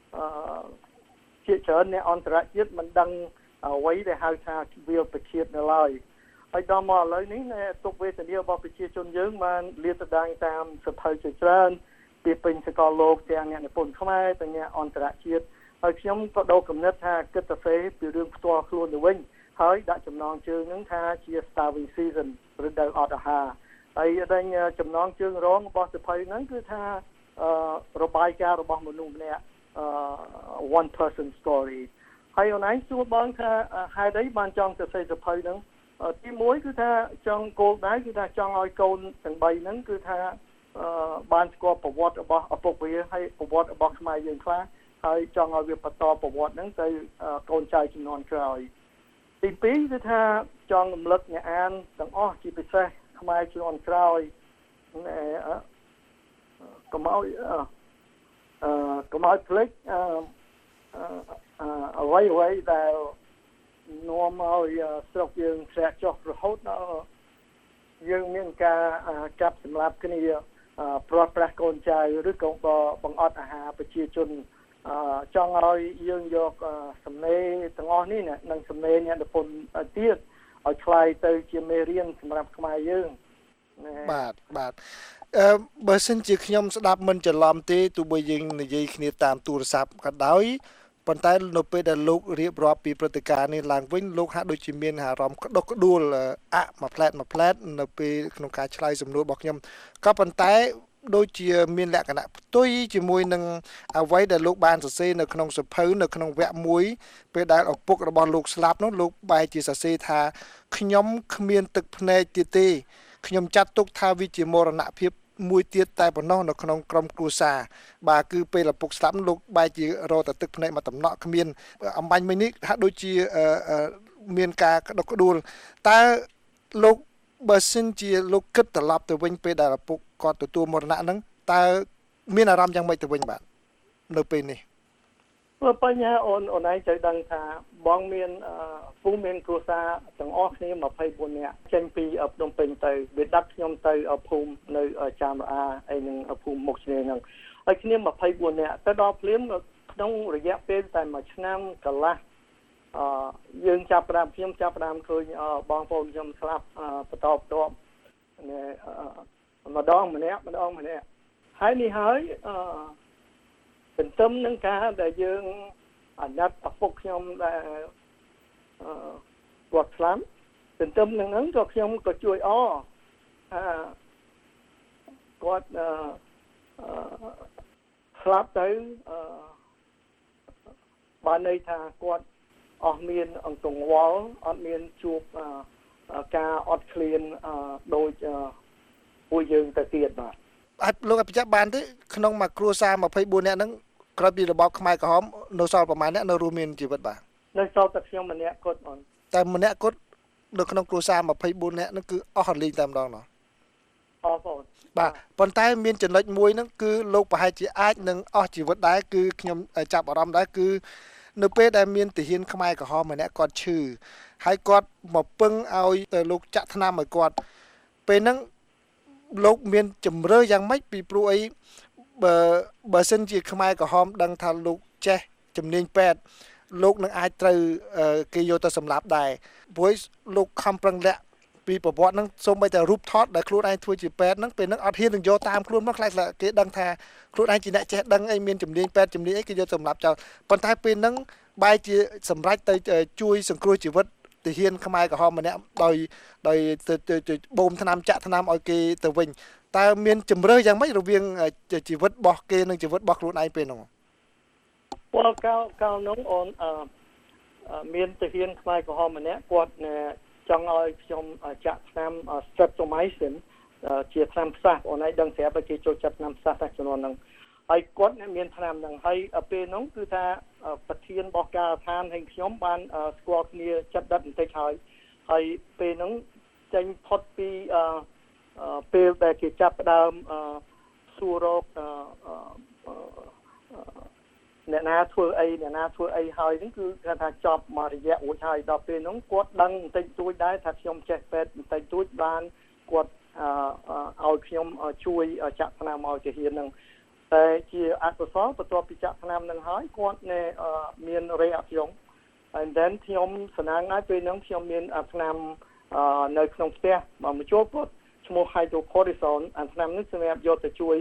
អឺជាច្រើនអ្នកអន្តរជាតិមិនដឹងអ្វីដែលហៅថាវាលពិឃាតនៅឡើយហើយដល់មកឥឡូវនេះទុកវេទនារបស់ប្រជាជនយើងបានលាតត្រដាងតាមសភៅជាច្រើនពីពេញសកលលោកទាំងអ្នកនិពន្ធខ្មែរទាំងអ្នកអន្តរជាតិហើយខ្ញុំក៏ដូរគំនិតថាគិតទៅសេពីរឿងផ្ទាល់ខ្លួនទៅវិញហើយដាក់ចំណងជើងហ្នឹងថាជា starving season ឬដៅអត់អាហារហើយដែលចំណងជើងរងរបស់សភៅហ្នឹងគឺថាអឺរបាយការណ៍របស់មនុស្សម្នាក់អឺ one person story ហើយអូនឯងសួរបងថាហេតុអីបានចង់ទៅសេសភៅហ្នឹងទីមួយគឺថាចង់គោលដៅគឺថាចង់ឲ្យកូនទាំងបីហ្នឹងគឺថាអឺបានស្គាល់ប្រវត្តិរបស់ឪពុកវាហើយប្រវត្តិរបស់ខ្មែរយើងខ្លះហើយចង់ឲ្យវាបន្តប្រវត្តិហ្នឹងទៅកូនចៅជំនាន់ក្រោយទីពីរគឺថាចង់រំលឹកអ្នកអានទាំងអស់ជាពិសេសខ្មែរជំនាន់ក្រោយណែកុំឲ្យអឺកុំឲ្យភ្លេចអឺអ្វីអ្វីដែលនាំឲ្យស្រុកយើងធ្លាក់ចុះរហូតដល់យើងមានការចាប់សម្លាប់គ្នាប្រត់ប្រាស់កូនចៅឬក៏បង្អត់អាហារប្រជាជនចង់ឲ្យយើងយកសំណេរទាំងអស់នេះនិងសំណេរអ្នកនិពន្ធទៀតឲ្យคล้ายទៅជាមេរៀនសម្រាប់ខ្មែរយើងបាទបាទអឺបើសិនជាខ្ញុំស្ដាប់មិនច្រឡំទេទោះបីយើងនិយាយគ្នាតាមទូរស័ព្ទក៏ដោយប៉ុន្តែនៅពេលដែលលោករៀបរាប់ពីព្រឹត្តិការណ៍នេះឡើងវិញលោកហាក់ដូចជាមានអារម្មណ៍ក្តុកក្តួលអាក់មួយផ្លែតមួយផ្លែតនៅពេលក្នុងការឆ្លើយសំណួររបស់ខ្ញុំក៏ប៉ុន្តែដូចជាមានលក្ខណៈផ្ទុយជាមួយនឹងអ្វីដែលលោកបានសរសេរនៅក្នុងសភៅនៅក្នុងវគ្គមួយពេលដែលឪពុករបស់លោកស្លាប់នោះលោកបែរជាសរសេរថាខ្ញុំគ្មានទឹកភ្នែកទៀតទេខ្ញុំចាត់ទុកថាវាជាមរណភាពមួយទៀតតែប៉ុណ្ណោះនៅក្នុងក្រុមគ្រួសារបាទគឺពេលឪពុកស្លាប់លោកបែរជារកតែទឹកភ្នែកមកតំណក់គ្មានអំបញ្ញមិញនេះហាក់ដូចជាមានការក្តុកក្តួលតើលោកបើសិនជាលោកគិតត្រឡប់ទៅវិញពេលដែលឪពុកគាត់ទទួលមរណៈហ្នឹងតើមានអារម្មណ៍យ៉ាងម៉េចទៅវិញបាទនៅពេលនេះព្រោះបញ្ហាអូនអូនឯងត្រូវដឹងថាបងមានពូមានគ្រួសារទាំងអស់គ្នាម្ភៃបួននាក់ចេញពីភ្នំពេញទៅវាដាក់ខ្ញុំទៅភូមិនៅចាមរអាអីនឹងភូមិមុខឆ្នេរហ្នឹងហើយគ្នាម្ភៃបួននាក់ទៅដល់ភ្លាមក្នុងរយៈពេលតែមួយឆ្នាំកន្លះអឺយើងចាប់ផ្ដើមខ្ញុំចាប់ផ្ដើមឃើញបងប្អូនខ្ញុំស្លាប់បន្តបន្ទាប់ម្ដងម្នាក់ម្ដងម្នាក់ហើយនេះហើយអឺទន្ទឹមនឹងការដែលយើងអាណិតឪពុកខ្ញុំដែលអឺគាត់ស្លាប់ទន្ទឹមនឹងហ្នឹងក៏ខ្ញុំក៏ជួយអថាគាត់អឺស្លាប់ទៅអឺបានន័យថាគាត់អស់មានអង្គងវល់អត់មានជួបការអត់ឃ្លានដូចពួកយើងទៅទៀតបាទអាចលោកអាចបញ្ជាក់បានទេក្នុងមួយគ្រួសារម្ភៃបួននាក់ហ្នឹងក្រោយពីរបបខ្មែរក្រហមនៅសល់ប្រមាណអ្នកនៅរស់មានជីវិតបាទនៅសល់តែខ្ញុំម្នាក់គាត់បងតែម្នាក់គាត់នៅក្នុងគ្រួសារម្ភៃបួននាក់ហ្នឹងគឺអស់រលីងតែម្ដងណោះអរបងបាទប៉ុន្តែមានចំណុចមួយហ្នឹងគឺលោកប្រហែលជាអាចនឹងអស់ជីវិតដែរគឺខ្ញុំចាប់អារម្មណ៍ដែរគឺនៅពេលដែលមានទាហានខ្មែរក្រហមម្នាក់គាត់ឈឺហើយគាត់មកពឹងឲ្យទៅលោកចាក់ថ្នាំឲ្យគាត់ពេលហ្នឹងលោកមានជំរឿយ៉ាងម៉េចពីព្រោះអីបើបើសិនជាខ្មែរក្រហមដឹងថាលោកចេះជំនាញពេទ្យលោកនឹងអាចត្រូវគេយកទៅសម្លាប់ដែរព្រោះលោកខំប្រឹងលាក់ពីប្រវត្តិហ្នឹងសូម្បីតែរូបថតដែលខ្លួនឯងធ្វើជាពេទ្យហ្នឹងពេលហ្នឹងអត់ហ៊ាននឹងយកតាមខ្លួនមកខ្លាចគេដឹងថាខ្លួនឯងជាអ្នកចេះដឹងអីមានជំនាញពេទ្យជំនាញអីគេយកសម្លាប់ចោលប៉ុន្តែពេលហ្នឹងបែរជាសម្រេចទៅជួយសង្គ្រោះជីវិតទាហានខ្មែរក្រហមម្នាក់ដោយដោយទៅបូមថ្នាំចាក់ថ្នាំឲ្យគេទៅវិញតើមានជំរឿយ៉ាងម៉េចរវាងជីវិតរបស់គេនិងជីវិតរបស់ខ្លួនឯងពេលហ្នឹងពលកៅកៅនោះអូនអឺមានទាហានខ្មែរក្រហមម្នាក់គាត់ចង់ឲ្យខ្ញុំចាក់ថ្នាំ streptomycin ជាថ្នាំផ្សះអូនឯងដឹងស្រាប់គេចូលចាក់ថ្នាំផ្សះតែចំនួនហ្នឹងហើយគាត់មានថ្នាំហ្នឹងហើយពេលហ្នឹងគឺថាប្រធានរបស់ការដ្ឋានហើយខ្ញុំបានស្គាល់គ្នាចិត្តដិតបន្តិចហើយហើយពេលហ្នឹងចេញផុតពីពេលដែលគេចាប់ផ្ដើមសួររកអ្នកណាធ្វើអីអ្នកណាធ្វើអីហើយហ្នឹងគឺគាត់ថាចប់មករយៈរួចហើយដល់ពេលហ្នឹងគាត់ដឹងបន្តិចតួចដែរថាខ្ញុំចេះពេទ្យបន្តិចតួចបានគាត់ឲ្យខ្ញុំជួយចាក់ថ្នាំឲ្យទាហានហ្នឹងតែជាអកុសលបន្ទាប់ពីចាក់ថ្នាំនឹងហើយគាត់នៅមាន reaction and then ខ្ញុំសំណាងឲ្យពេលហ្នឹងខ្ញុំមានថ្នាំនៅក្នុងផ្ទះមកមកចូលគាត់ឈ្មោះ hydrocortisone អាថ្នាំនេះសម្រាប់យកទៅជួយ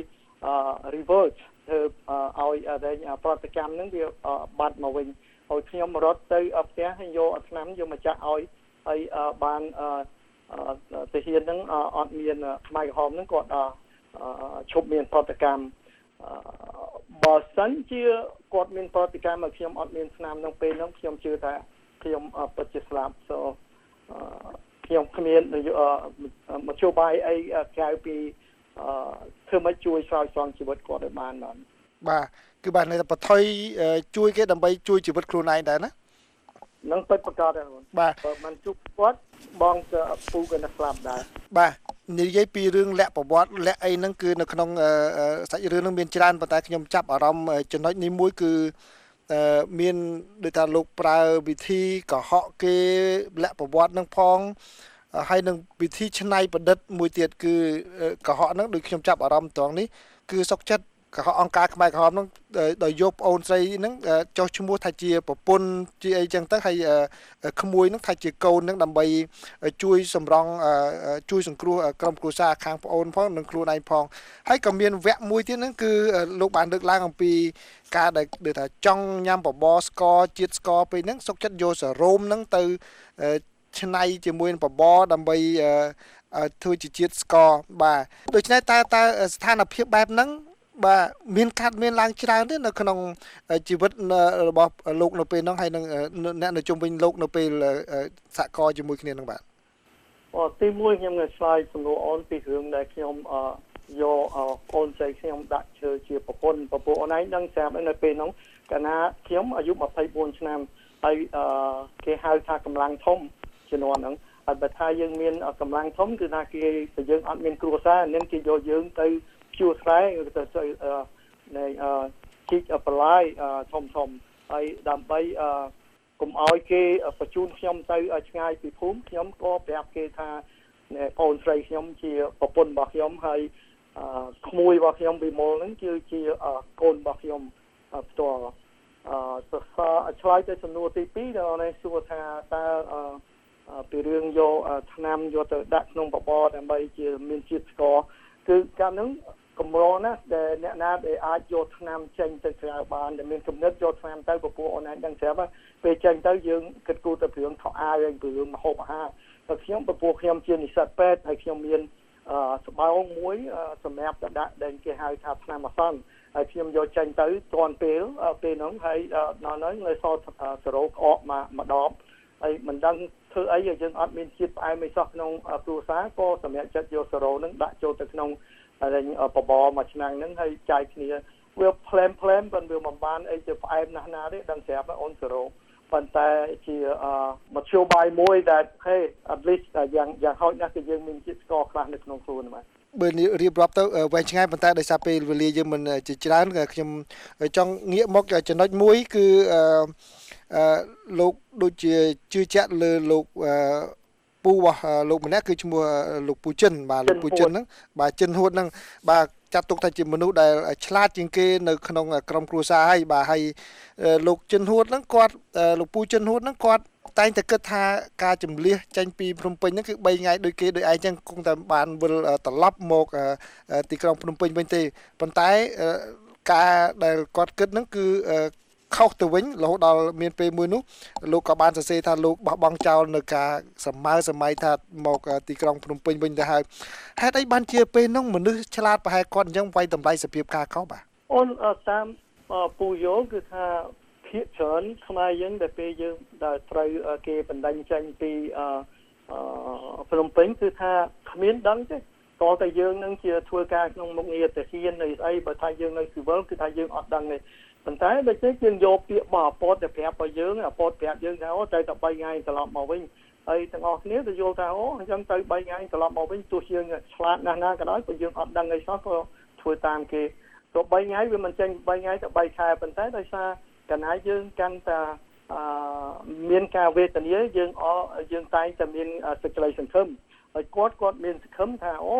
reverse ធ្វើឲ្យប្រតិកម្មហ្នឹងវាបាត់មកវិញហើយខ្ញុំរត់ទៅផ្ទះហើយយកថ្នាំយកមកចាក់ឲ្យហើយបានទាហានហ្នឹងអត់មានផ្នែកក្រហមហ្នឹងគាត់ឈប់មានប្រតិកម្មបើសិនជាគាត់មានប្រតិកម្មមកខ្ញុំអត់មានថ្នាំហ្នឹងពេលហ្នឹងខ្ញុំជឿថាខ្ញុំពិតជាស្លាប់ so ខ្ញុំគ្មានមធ្យោបាយអីក្រៅពីធ្វើមកជួយស្រោចស្រង់ជីវិតគាត់ឲ្យបានបានបាទគឺបាទនៅតែបន្ថយជួយគេដើម្បីជួយជីវិតខ្លួនឯងដែរណានឹងពិតប្រាកដដែរបាទបើមិនជួបគាត់បងក៏ពូក៏នឹងស្លាប់ដែរបាទនិយាយពីរឿងលក្ខប្រវត្តិលក្ខអីហ្នឹងគឺនៅក្នុងសាច់រឿងហ្នឹងមានច្រើនប៉ុន្តែខ្ញុំចាប់អារម្មណ៍ចំណុចនេះមួយគឺមានដូចថាលោកប្រើវិធីកុហកគេលក្ខប្រវត្តិហ្នឹងផងហើយនឹងវិធីច្នៃប្រឌិតមួយទៀតគឺកុហកហ្នឹងដូចខ្ញុំចាប់អារម្មណ៍ត្រង់នេះគឺសុកចិត្តកុហកអង្គការខ្មែរក្រហមហ្នឹងដោយយកប្អូនស្រីហ្នឹងចុះឈ្មោះថាជាប្រពន្ធជាអីចឹងទៅហើយក្មួយហ្នឹងថាជាកូនហ្នឹងដើម្បីជួយសម្រង់ជួយសង្គ្រោះក្រុមគ្រួសារខាងប្អូនផងនិងខ្លួនឯងផងហើយក៏មានវគ្គមួយទៀតហ្នឹងគឺលោកបានលើកឡើងអំពីការដែលដូចថាចង់ញ៉ាំបបរស្ករជាតិស្ករពេលហ្នឹងសុកចិត្តយកសារ៉ូមហ្នឹងទៅឆ្នៃជាមួយបបរដើម្បីធ្វើជាជាតិស្ករបាទដូច្នេះតើតើស្ថានភាពបែបហ្នឹងបាទមានកាត់មានឡើងច្រើនទេនៅក្នុងជីវិតរបស់លោកនៅពេលហ្នឹងហើយនឹងអ្នកនៅជុំវិញលោកនៅពេលសហការជាមួយគ្នាហ្នឹងបាទអូទីមួយខ្ញុំនឹងឆ្លើយសំណួរអូនពីរឿងដែលខ្ញុំយកអូនស្រីខ្ញុំដាក់ជើជាប្រពន្ធប្រពន្ធអូនឯងដឹងស្រាប់នៅពេលហ្នឹងកាលណាខ្ញុំអាយុยี่สิบสี่ឆ្នាំហើយគេហៅថាកម្លាំងធំជំនាន់ហ្នឹងហើយបើថាយើងមានកម្លាំងធំគឺថាគេតែយើងអត់មានគ្រួសារnênគេយកយើងទៅជួស្រែទៅទៅនៃជីកបន្លាយធំធំហើយដើម្បីកុំឲ្យគេបញ្ជូនខ្ញុំទៅឆ្ងាយពីភូមិខ្ញុំក៏ប្រាប់គេថាអូនស្រីខ្ញុំជាប្រពន្ធរបស់ខ្ញុំហើយក្មួយរបស់ខ្ញុំពីមុលហ្នឹងគឺជាកូនរបស់ខ្ញុំផ្ទាល់អឺឆ្លើយទៅសំណួរទីពីរដល់នេះសួរថាតើពីរឿងយកថ្នាំយកទៅដាក់ក្នុងបបរដើម្បីជាមានជាតិស្ករគឺកាលហ្នឹងកម្រណាស់ដែលអ្នកណាដែលអាចយកថ្នាំចេញទៅក្រៅបានដែលមានគំនិតយកថ្នាំទៅពពោះអូនឯងដឹងស្រាប់ពេលចេញទៅយើងគិតគូរទៅពីរឿងខោអាវពីរឿងម្ហូបអាហារតែខ្ញុំពពោះខ្ញុំជានិស្សិតពេទ្យហើយខ្ញុំមានស្បោងមួយសម្រាប់ទៅដាក់ដែលគេហៅថាថ្នាំអាសន្នហើយខ្ញុំយកចេញទៅទាន់ពេលពេលហ្នឹងហើយដល់ហ្នឹងនៅសល់សរោក្អកមកម្ដបហើយមិនដឹងធ្វើអីយើងអត់មានជាតិផ្អែមអីសោះក្នុងគ្រួសារក៏សម្រាប់ចិត្តយកសរោហ្នឹងដាក់ចូលទៅក្នុងហើយបបរមួយឆ្នាំហ្នឹងហើយចែកគ្នាវាផ្លែមផ្លែមប៉ុន្តែវាមិនបានអីទៅផ្អែមណាស់ណាទេដឹងស្រាប់អូនសរោប៉ុន្តែជាមធ្យោបាយមួយដែលហេ at least យ៉ាងយ៉ាងហោចណាស់គឺយើងមានជាតិស្ករខ្លះនៅក្នុងខ្លួនបាទបើរៀបរាប់ទៅវែងឆ្ងាយប៉ុន្តែដោយសារពេលវេលាយើងមិនជាច្រើនខ្ញុំចង់ងាកមកចំណុចមួយគឺអឺលោកដូចជាជឿជាក់លើលោកអឺពូរបស់លោកម្នាក់គឺឈ្មោះលោកពូចិនបាទលោកពូចិនហ្នឹងបាទចិនហួតហ្នឹងបាទចាត់ទុកថាជាមនុស្សដែលឆ្លាតជាងគេនៅក្នុងក្រុមគ្រួសារហើយបាទហើយលោកចិនហួតហ្នឹងគាត់លោកពូចិនហួតហ្នឹងគាត់តែងតែគិតថាការជំលះចេញពីភ្នំពេញហ្នឹងគឺបីថ្ងៃដូចគេដូចឯងចឹងគង់តែបានវិលត្រឡប់មកទីក្រុងភ្នំពេញវិញទេប៉ុន្តែការដែលគាត់គិតហ្នឹងគឺខុសទៅវិញរហូតដល់មានពេលមួយនោះលោកក៏បានសរសេរថាលោកបោះបង់ចោលនៅការសម័យសម័យថាមកទីក្រុងភ្នំពេញវិញទៅហើយហេតុអីបានជាពេលនោះមនុស្សឆ្លាតប្រហែលគាត់អញ្ចឹងវាយតម្លៃសភាពការខុសបាទអូនតាមពូយោគឺថាភាគច្រើនខ្មែរយើងដែលពេលយើងដែលត្រូវគេបណ្ដឹងចេញពីភ្នំពេញគឺថាគ្មានដឹងទេតើតែយើងនឹងជាធ្វើការក្នុងមុខងារទាហាននៅស្អីបើថាយើងនៅស៊ីវិលគឺថាយើងអត់ដឹងទេប៉ុន្តែបើចេះយើងយកពាក្យរបស់អពតទៅប្រាប់ឲ្យយើងអពតប្រាប់យើងថាអូទៅតែបីថ្ងៃត្រឡប់មកវិញហើយទាំងអស់គ្នាទៅយល់ថាអូអញ្ចឹងទៅបីថ្ងៃត្រឡប់មកវិញទោះយើងឆ្លាតណាស់ណាក៏ដោយក៏យើងអត់ដឹងអីសោះក៏ធ្វើតាមគេទៅបីថ្ងៃវាមិនចេញបីថ្ងៃទៅបីខែប៉ុន្តែដោយសារកាលណាយើងកាន់តែអឺមានការវេទនាយើងអយើងតែងតែមានសេចក្តីសង្ឃឹមហើយគាត់គាត់មានសង្ឃឹមថាអូ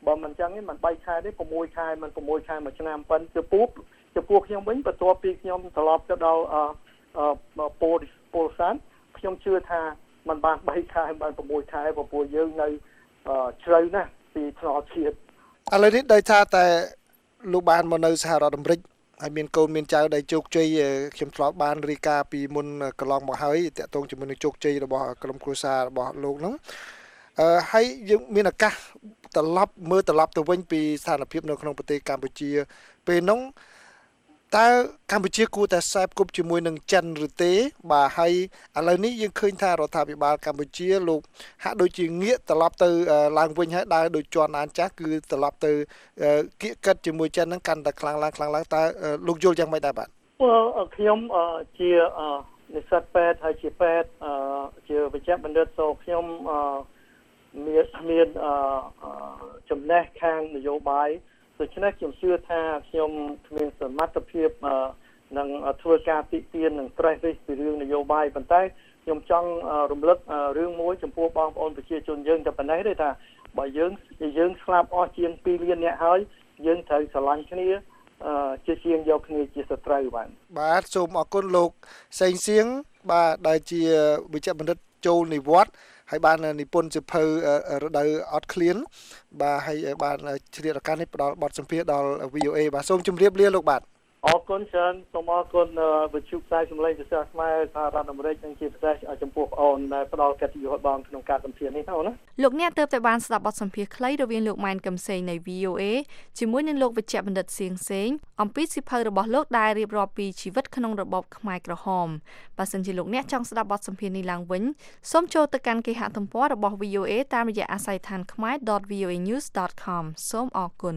បើមិនចឹងទេមិនបីខែទេ6ខែមិន6ខែមួយឆ្នាំប៉ុន្តែពូចំពោះខ្ញុំវិញបន្ទាប់ពីខ្ញុំត្រឡប់ទៅដល់អឺប៉ូលប៉ូលសានខ្ញុំជឿថាมันបាន3ខែបាន6ខែព្រោះយើងនៅជ្រៅណាស់ពីថ្នល់ជាតិឥឡូវនេះដោយថាតែលោកបានមកនៅសហរដ្ឋអាមេរិកហើយមានកូនមានចៅដែលជោគជ័យខ្ញុំធ្លាប់បានរាយការណ៍ពីមុនកន្លងមកហើយតាក់ទងជាមួយនឹងជោគជ័យរបស់ក្រុមគ្រួសាររបស់លោកហ្នឹងអឺហើយយើងមានឱកាសត្រឡប់មើលត្រឡប់ទៅវិញពីស្ថានភាពនៅក្នុងប្រទេសកម្ពុជាពេលហ្នឹងតើកម្ពុជាគួរតែខ្សែផ្គប់ជាមួយនឹងចិនឬទេបាទហើយឥឡូវនេះយើងឃើញថារដ្ឋាភិបាលកម្ពុជាលោកហាក់ដូចជាងាកត្រឡប់ទៅឡើងវិញហើយដើរដូចជន់អានចាស់គឺត្រឡប់ទៅគៀកកិតជាមួយចិនហ្នឹងកាន់តែខ្លាំងឡើងខ្លាំងឡើងតើលោកយល់យ៉ាងម៉េចដែរបាទខ្ញុំជានិស្សិតពេទ្យហើយជាពេទ្យជាវិជ្ជបណ្ឌិតសូខ្ញុំមានមានចំណេះខាងនយោបាយដូច្នេះខ្ញុំជឿថាខ្ញុំមានសមត្ថភាពនឹងធ្វើការទីទាននិងត្រេះរិះពីរឿងនយោបាយប៉ុន្តែខ្ញុំចង់រំលឹករឿងមួយចំពោះបងប្អូនប្រជាជនយើងតែប៉ុណ្ណេះទេថាបើយើងយើងស្លាប់អស់ជាង2លានអ្នកហើយយើងត្រូវស្រឡាញ់គ្នាជាជាងយកគ្នាជាសត្រូវបាទបាទសូមអរគុណលោកសេងសៀងបាទដែលជាវិជ្ជបណ្ឌិតចូលនិវត្តន៍ហើយបាននិពន្ធសៀវភៅរដូវអត់ឃ្លានបាទហើយបានជ្រាបឱកាសនេះផ្ដល់បទសម្ភាសន៍ដល់ វី អូ អេ បាទសូមជម្រាបលាលោកបាទអរគុណច្រើនសូមអរគុណវិទ្យុផ្សាយសម្លេងភាសាខ្មែរសហរដ្ឋអាមេរិកនិងជាពិសេសចំពោះបងអូនដែលផ្ដល់កិត្តិយសបងក្នុងការសម្ភាសន៍នេះណាលោកអ្នកទើបតែបានស្ដាប់បទសម្ភាសន៍ខ្លីរវាងលោកម៉ែនកឹមសេងនៃ វី អូ អេ ជាមួយនឹងលោកវិជ្ជបណ្ឌិតសៀងសេងអំពីសៀវភៅរបស់លោកដែលរៀបរាប់ពីជីវិតក្នុងរបបខ្មែរក្រហមបើសិនជាលោកអ្នកចង់ស្ដាប់បទសម្ភាសន៍នេះឡើងវិញសូមចូលទៅកាន់គេហទំព័ររបស់ វី អូ អេ តាមរយៈអាស័យដ្ឋាន ខ្មែរ ដត វី អូ អេ ញូស ដត ខម សូមអរគុណ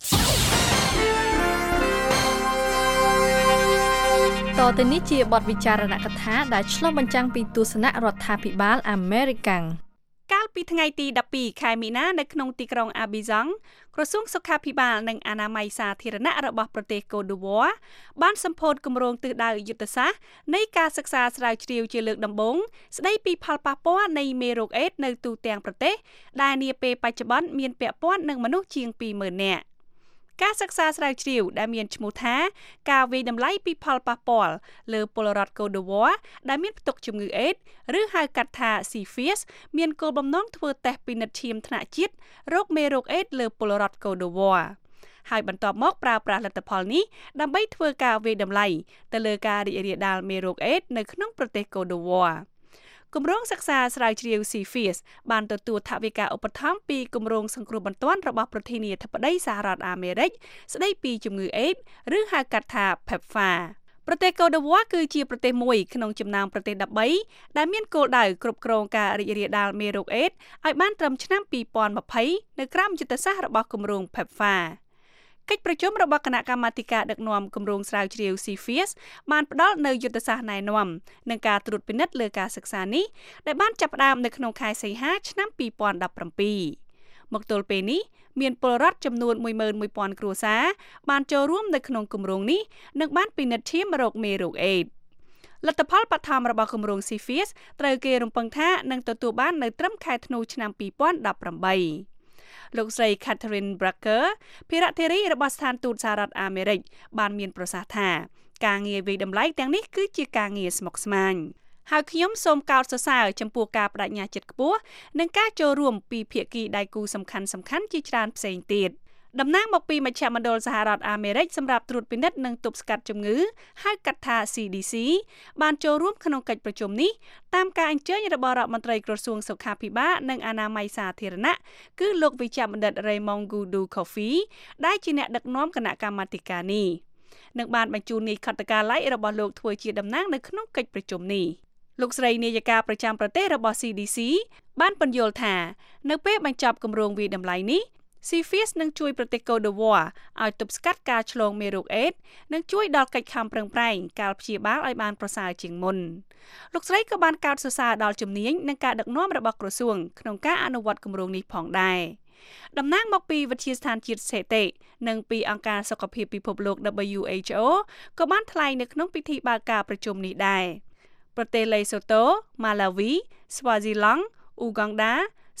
តទៅនេះជាបទវិចារណកថាដែលឆ្លុះបញ្ចាំងពីទស្សនៈរដ្ឋាភិបាលអាមេរិកកាលពីថ្ងៃទីដប់ពីរខែមីនានៅក្នុងទីក្រុងអាប៊ីហ្សង់ក្រសួងសុខាភិបាលនិងអនាម័យសាធារណៈរបស់ប្រទេសកូឌីវ៉ាបានសម្ពោធគម្រោងទិសដៅយុទ្ធសាស្ត្រនៃការសិក្សាស្រាវជ្រាវជាលើកដំបូងស្ដីពីផលប៉ះពាល់នៃមេរោគអេដស៍នៅទូទាំងប្រទេសដែលនាពេលបច្ចុប្បន្នមានពាក់ព័ន្ធនឹងមនុស្សជាងពីរម៉ឺននាក់ការសិក្សាស្រាវជ្រាវដែលមានឈ្មោះថាការវិយតម្លៃពីផលប៉ះពាល់លើពលរដ្ឋកូឌីវ៉ាដែលមានផ្ទុកជំងឺអេដស៍ឬហៅកាត់ថា ស៊ី ហ្វី មានគោលបំណងធ្វើតេស្តពិនិត្យឈាមថ្នាក់ជាតិរោគមេរោគអេដស៍លើពលរដ្ឋកូឌីវ៉ាហើយបន្ទាប់មកប្រើប្រាស់លទ្ធផលនេះដើម្បីធ្វើការវិយតម្លៃទៅលើការរីករាលដាលមេរោគអេដស៍នៅក្នុងប្រទេសកូឌីវ៉ាគម្រោងសិក្សាស្រាវជ្រាវ ស៊ី ហ្វី បានទទួលថវិកាឧបត្ថម្ភពីគម្រោងសង្គ្រោះបន្ទាន់របស់ប្រធានាធិបតីសហរដ្ឋអាមេរិកស្ដីពីជំងឺអេដស៍ឬហៅកាត់ថា ផេបហ្វា ប្រទេសកូឌីវ៉ាគឺជាប្រទេសមួយក្នុងចំណោមប្រទេសដប់បីដែលមានគោលដៅគ្រប់គ្រងការរីករាលដាលមេរោគអេដស៍ឲ្យបានត្រឹមឆ្នាំពីរពាន់ยี่สิบនៅក្រោមយុទ្ធសាស្ត្ររបស់គម្រោង ផេបហ្វា កិច្ចប្រជុំរបស់គណៈកម្មាធិការដឹកនាំគម្រោងស្រាវជ្រាវ ស៊ី ហ្វី បានផ្ដល់នូវយុទ្ធសាស្ត្រណែនាំនិងការត្រួតពិនិត្យលើការសិក្សានេះដែលបានចាប់ផ្ដើមនៅក្នុងខែសីហាឆ្នាំពីរពាន់ដប់ប្រាំពីរមកទល់ពេលនេះមានពលរដ្ឋចំនួនមួយម៉ឺនមួយពាន់គ្រួសារបានចូលរួមនៅក្នុងគម្រោងនេះនិងបានពិនិត្យឈាមរោគមេរោគអេដស៍លទ្ធផលបឋមរបស់គម្រោង ស៊ី ហ្វី ត្រូវគេរំពឹងថានឹងទទួលបាននៅត្រឹមខែធ្នូឆ្នាំពីរពាន់ដប់ប្រាំបីលោកស្រី Catherine Bracker ភារៈធារីរបស់ស្ថានទូតសហរដ្ឋអាមេរិកបានមានប្រសាសន៍ថាការងារវិយតម្លៃទាំងនេះគឺជាការងារស្មុគស្មាញហើយខ្ញុំសូមកោតសរសើរចំពោះការបដិញ្ញាចិត្តខ្ពស់និងការចូលរួមពីភាគីដៃគូសំខាន់ៗជាច្រើនផ្សេងទៀតតំណាងមកពីមជ្ឈមណ្ឌលសហរដ្ឋអាមេរិកសម្រាប់ត្រួតពិនិត្យនិងទប់ស្កាត់ជំងឺហៅកាត់ថា ស៊ី ឌី ស៊ី បានចូលរួមក្នុងកិច្ចប្រជុំនេះតាមការអញ្ជើញរបស់រដ្ឋមន្ត្រីក្រសួងសុខាភិបាលនិងអនាម័យសាធារណៈគឺលោកវិជ្ជបណ្ឌិត Raymond Gudu Coffey ដែលជាអ្នកដឹកនាំគណៈកម្មាធិការនេះនឹងបានបញ្ជូននីយខត្តការឡៃរបស់លោកធ្វើជាតំណាងនៅក្នុងកិច្ចប្រជុំនេះលោកស្រីនាយិកាប្រចាំប្រទេសរបស់ ស៊ី ឌី ស៊ី បានពន្យល់ថានៅពេលបញ្ចប់គម្រោងវិយតម្លៃនេះ ស៊ី ហ្វី នឹងជួយប្រទេសកូឌីវ៉ាឲ្យទប់ស្កាត់ការឆ្លងមេរោគអេដស៍និងជួយដល់កិច្ចខំប្រឹងប្រែងការព្យាបាលឲ្យបានប្រសើរជាងមុនលោកស្រីក៏បានកោតសរសើរដល់ជំនាញនិងការដឹកនាំរបស់ក្រសួងក្នុងការអនុវត្តគម្រោងនេះផងដែរតំណាងមកពីវិទ្យាស្ថានជាតិស្ថិតិនិងពីអង្គការសុខភាពពិភពលោក ដប៊្យូ អេច អូ ក៏បានថ្លែងនៅក្នុងពិធីបើកការប្រជុំនេះដែរប្រទេសលេសូតូ ម៉ាឡាវី ស្វាស៊ីឡង់ អ៊ូហ្គង់ដា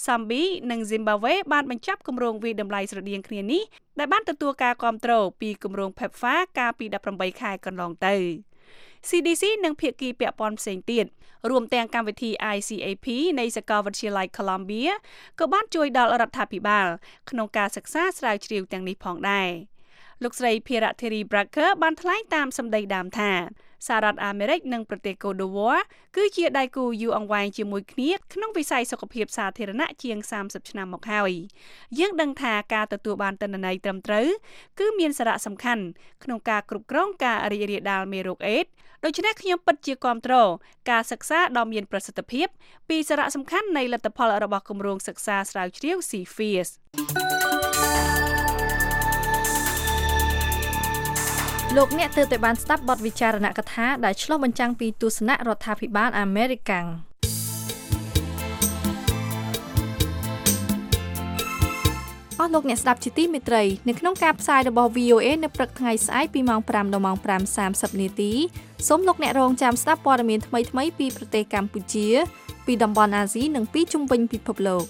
Zambia និង Zimbabwe បានបញ្ចប់គម្រោងវិតម្លៃស្រដៀងគ្នានេះដែលបានទទួលការគាំទ្រពីគម្រោង PEPFAR កាលពីដប់ប្រាំបីខែកន្លងទៅ C D C និងភាគីពាក់ព័ន្ធផ្សេងទៀតរួមទាំងកម្មវិធី I C A P នៃសាកលវិទ្យាល័យ Columbia ក៏បានជួយដល់រដ្ឋាភិបាលក្នុងការសិក្សាស្រាវជ្រាវទាំងនេះផងដែរលោកស្រី Phirateri Bracker បានថ្លែងតាមសម្ដីដើមថាសហរដ្ឋអាមេរិកនិងប្រទេសកូដូវ័រគឺជាដៃគូយូរអង្វែងជាមួយគ្នាក្នុងវិស័យសុខភាពសាធារណៈជាងសាមសិបឆ្នាំមកហើយយើងដឹងថាការទទួលបានទិន្នន័យត្រឹមត្រូវគឺមានសារៈសំខាន់ក្នុងការគ្រប់គ្រងការរីករាលដាលមេរោគអេដស៍ដូច្នេះខ្ញុំពិតជាគាំទ្រការសិក្សាដ៏មានប្រសិទ្ធភាពពីសារៈសំខាន់នៃលទ្ធផលរបស់គម្រោងសិក្សាស្រាវជ្រាវ C F I E S លោកអ្នកទើបតែបានស្ដាប់បទវិចារណកថាដែលឆ្លុះបញ្ចាំងពីទស្សនៈរដ្ឋាភិបាលអាមេរិកាំងអស់លោកអ្នកស្ដាប់ជាទីមេត្រីនៅក្នុងការផ្សាយរបស់ V O A នៅព្រឹកថ្ងៃស្អែកពីម៉ោងប្រាំដល់ម៉ោងប្រាំសាមសិបនាទីសូមលោកអ្នករងចាំស្ដាប់ព័ត៌មានថ្មីៗពីប្រទេសកម្ពុជាពីតំបន់អាស៊ីនិងពីជុំវិញពិភពលោក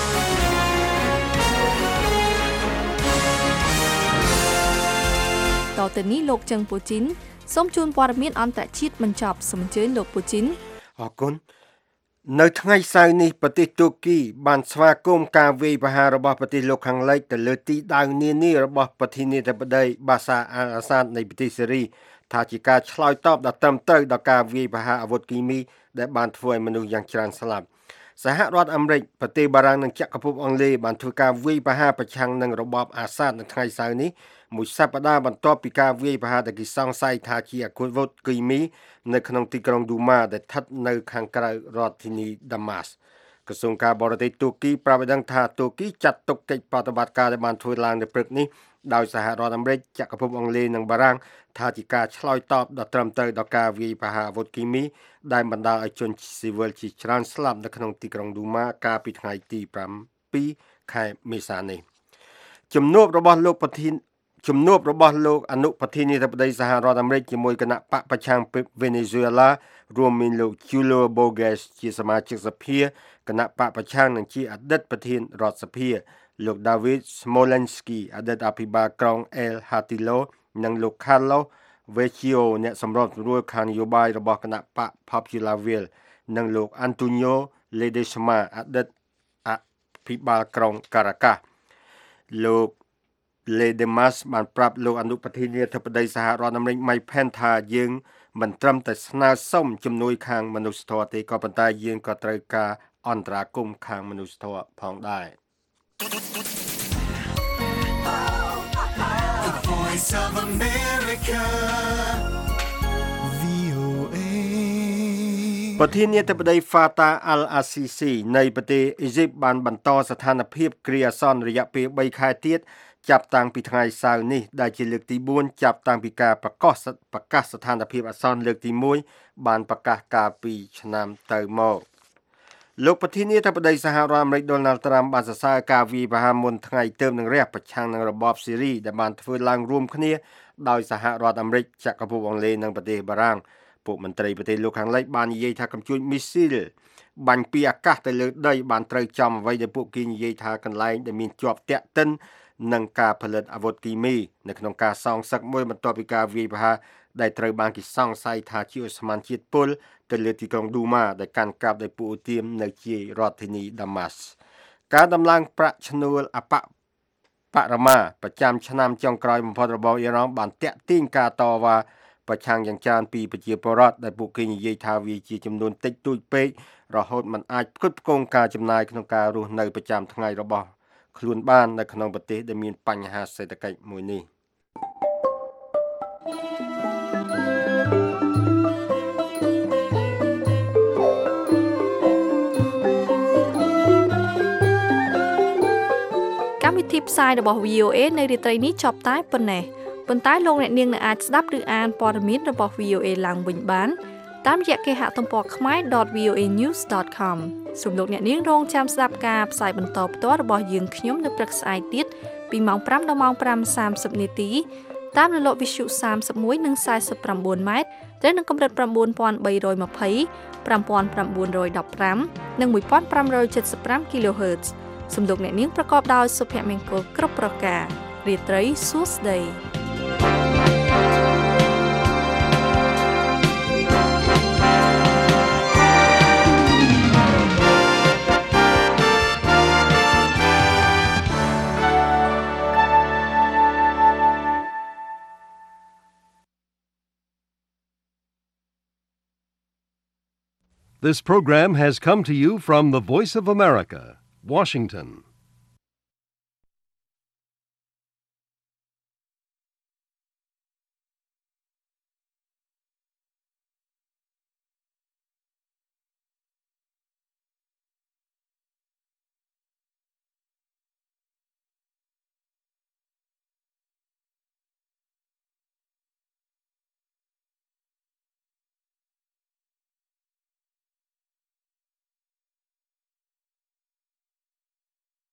តទៅនេះលោកចឹងពូជីនសូមជូនព័ត៌មានអន្តរជាតិបញ្ចប់សូមអញ្ជើញលោកពូជីនអរគុណនៅថ្ងៃសៅរ៍នេះប្រទេសទូគីបានស្វាគមន៍ការវាយប្រហាររបស់ប្រទេសលោកខាងលិចទៅលើទីតាំងនានារបស់ប្រធានាធិបតីបាសាអាល់អាសាដនៃប្រទេសសេរីថាជាការឆ្លើយតបដ៏ត្រឹមត្រូវដល់ការវាយប្រហារអាវុធគីមីដែលបានធ្វើឲ្យមនុស្សយ៉ាងច្រើនស្លាប់សហរដ្ឋអាមេរិកប្រទេសបារាំងនិងចក្រភពអង់គ្លេសបានធ្វើការវាយប្រហារប្រឆាំងនឹងរបបអាសាដនៅថ្ងៃសៅរ៍នេះមួយសប្តាហ៍បន្ទាប់ពីការវាយប្រហារដែលគេសង្ស័យថាជាអាវុធគីមីនៅក្នុងទីក្រុងឌូម៉ាដែលស្ថិតនៅខាងក្រៅរដ្ឋធានីដាម៉ាស់ក្រសួងការបរទេសទូគីប្រាប់ឲ្យដឹងថាទូគីចាត់ទុកកិច្ចប្រតិបត្តិការដែលបានធ្វើឡើងនៅព្រឹកនេះដោយសហរដ្ឋអាមេរិកចក្រភពអង់គ្លេសនិងបារាំងថាជាការឆ្លើយតបដ៏ត្រឹមត្រូវដល់ការវាយប្រហារអាវុធគីមីដែលបណ្ដាលឲ្យជនស៊ីវិលជាច្រើនស្លាប់នៅក្នុងទីក្រុងឌូម៉ាកាលពីថ្ងៃទីប្រាំពីរខែមេសានេះជំនួបរបស់លោកប្រធានជំនួបរបស់លោកអនុប្រធានាធិបតីសហរដ្ឋអាមេរិកជាមួយគណៈបកប្រឆាំងវេណេស៊ុយអេឡារួមមានលោក Julio Borges ជាសមាជិកសភាគណៈបកប្រឆាំងនិងជាអតីតប្រធានរដ្ឋសភាលោក David Smolensky អតីតអភិបាលក្រុង El Hatillo និងលោក Carlos Vecchio អ្នកសម្របសម្រួលខាងនយោបាយរបស់គណៈបក Popularville និងលោក Antonio Ledesma អតីតអភិបាលក្រុង Caracas លោក Ledemas បានប្រាប់លោកអនុប្រធានាធិបតីសហរដ្ឋអាមេរិក Mike Pence ថាយើងមិនត្រឹមតែស្នើសុំជំនួយខាងមនុស្សធម៌ទេក៏ប៉ុន្តែយើងក៏ត្រូវការអន្តរាគមន៍ខាងមនុស្សធម៌ផងដែរ The Voice of America V O A ប្រធានាធិបតី Fattah al-Sisi នៃប្រទេសអ៊ីស៊ីបបានបន្តស្ថានភាពគ្រាអាសន្នរយៈពេលបីខែទៀតចាប់តាំងពីថ្ងៃសៅរ៍នេះដែលជាលើកទីបួនចាប់តាំងពីការប្រកាសប្រកាសស្ថានភាពអាសន្នលើកទីមួយបានប្រកាសកាលពីឆ្នាំទៅមកលោកប្រធានាធិបតីសហរដ្ឋអាមេរិក Donald Trump បានសរសើរការវាយប្រហារមុនថ្ងៃទើបនឹងរះប្រឆាំងនឹងរបបសេរីដែលបានធ្វើឡើងរួមគ្នាដោយសហរដ្ឋអាមេរិកចក្រភពអង់គ្លេសនិងប្រទេសបារាំងពួកមន្ត្រីប្រទេសលោកខាងលិចបាននិយាយថាកំជួចមីស៊ីលបាញ់ពីអាកាសទៅលើដីបានត្រូវចំអ្វីដែលពួកគេនិយាយថាកន្លែងដែលមានជាប់តាក់ទិននឹងការផលិតអាវុធគីមីនៅក្នុងការសងសឹកមួយបន្ទាប់ពីការវាយប្រហារដែលត្រូវបានគេសង្ស័យថាជាឧស្ម័នជាតិពុលទៅលើទីក្រុងឌូម៉ាដែលកាន់កាប់ដោយពួកឧទាមនៅជារដ្ឋធានីដាម៉ាស់ការដំឡើងប្រាក់ឈ្នួលអបបរមាប្រចាំឆ្នាំចុងក្រោយបំផុតរបស់អ៊ីរ៉ង់បានតាក់ទាញការតវ៉ាប្រឆាំងយ៉ាងច្រើនពីប្រជាពលរដ្ឋដែលពួកគេនិយាយថាវាជាចំនួនតិចតួចពេករហូតមិនអាចផ្គត់ផ្គង់ការចំណាយក្នុងការរស់នៅប្រចាំថ្ងៃរបស់ខ្លួនបាននៅក្នុងប្រទេសដែលមានបញ្ហាសេដ្ឋកិច្ចមួយនេះកម្មវិធីផ្សាយរបស់ V O A នៅរាត្រីនេះចប់តែប៉ុណ្ណេះប៉ុន្តែលោកអ្នកនាងនឹងអាចស្ដាប់ឬអានព័ត៌មានរបស់ V O A ឡើងវិញបានតាមរយៈគេហទំព័រ khmae dot v o a news dot com សូមលោកអ្នកនាងរងចាំស្ដាប់ការផ្សាយបន្តផ្ទាល់របស់យើងខ្ញុំនៅព្រឹកស្អែកទៀតពីម៉ោងប្រាំដល់ម៉ោងប្រាំសាមសិបនាទីតាមរលកវិទ្យុសាមសិបមួយនិងសាយសិបប្រាំបួនម៉ែត្រត្រូវនឹងកម្រិតnine thousand three twenty, nine thousand nine hundred fifteen និងfifteen seventy-five kilohertz សំឡេងអ្នកនាងប្រកបដោយសុភមង្គលគ្រប់ប្រការរាត្រីសួស្តី This program has come to you from the Voice of America, Washington.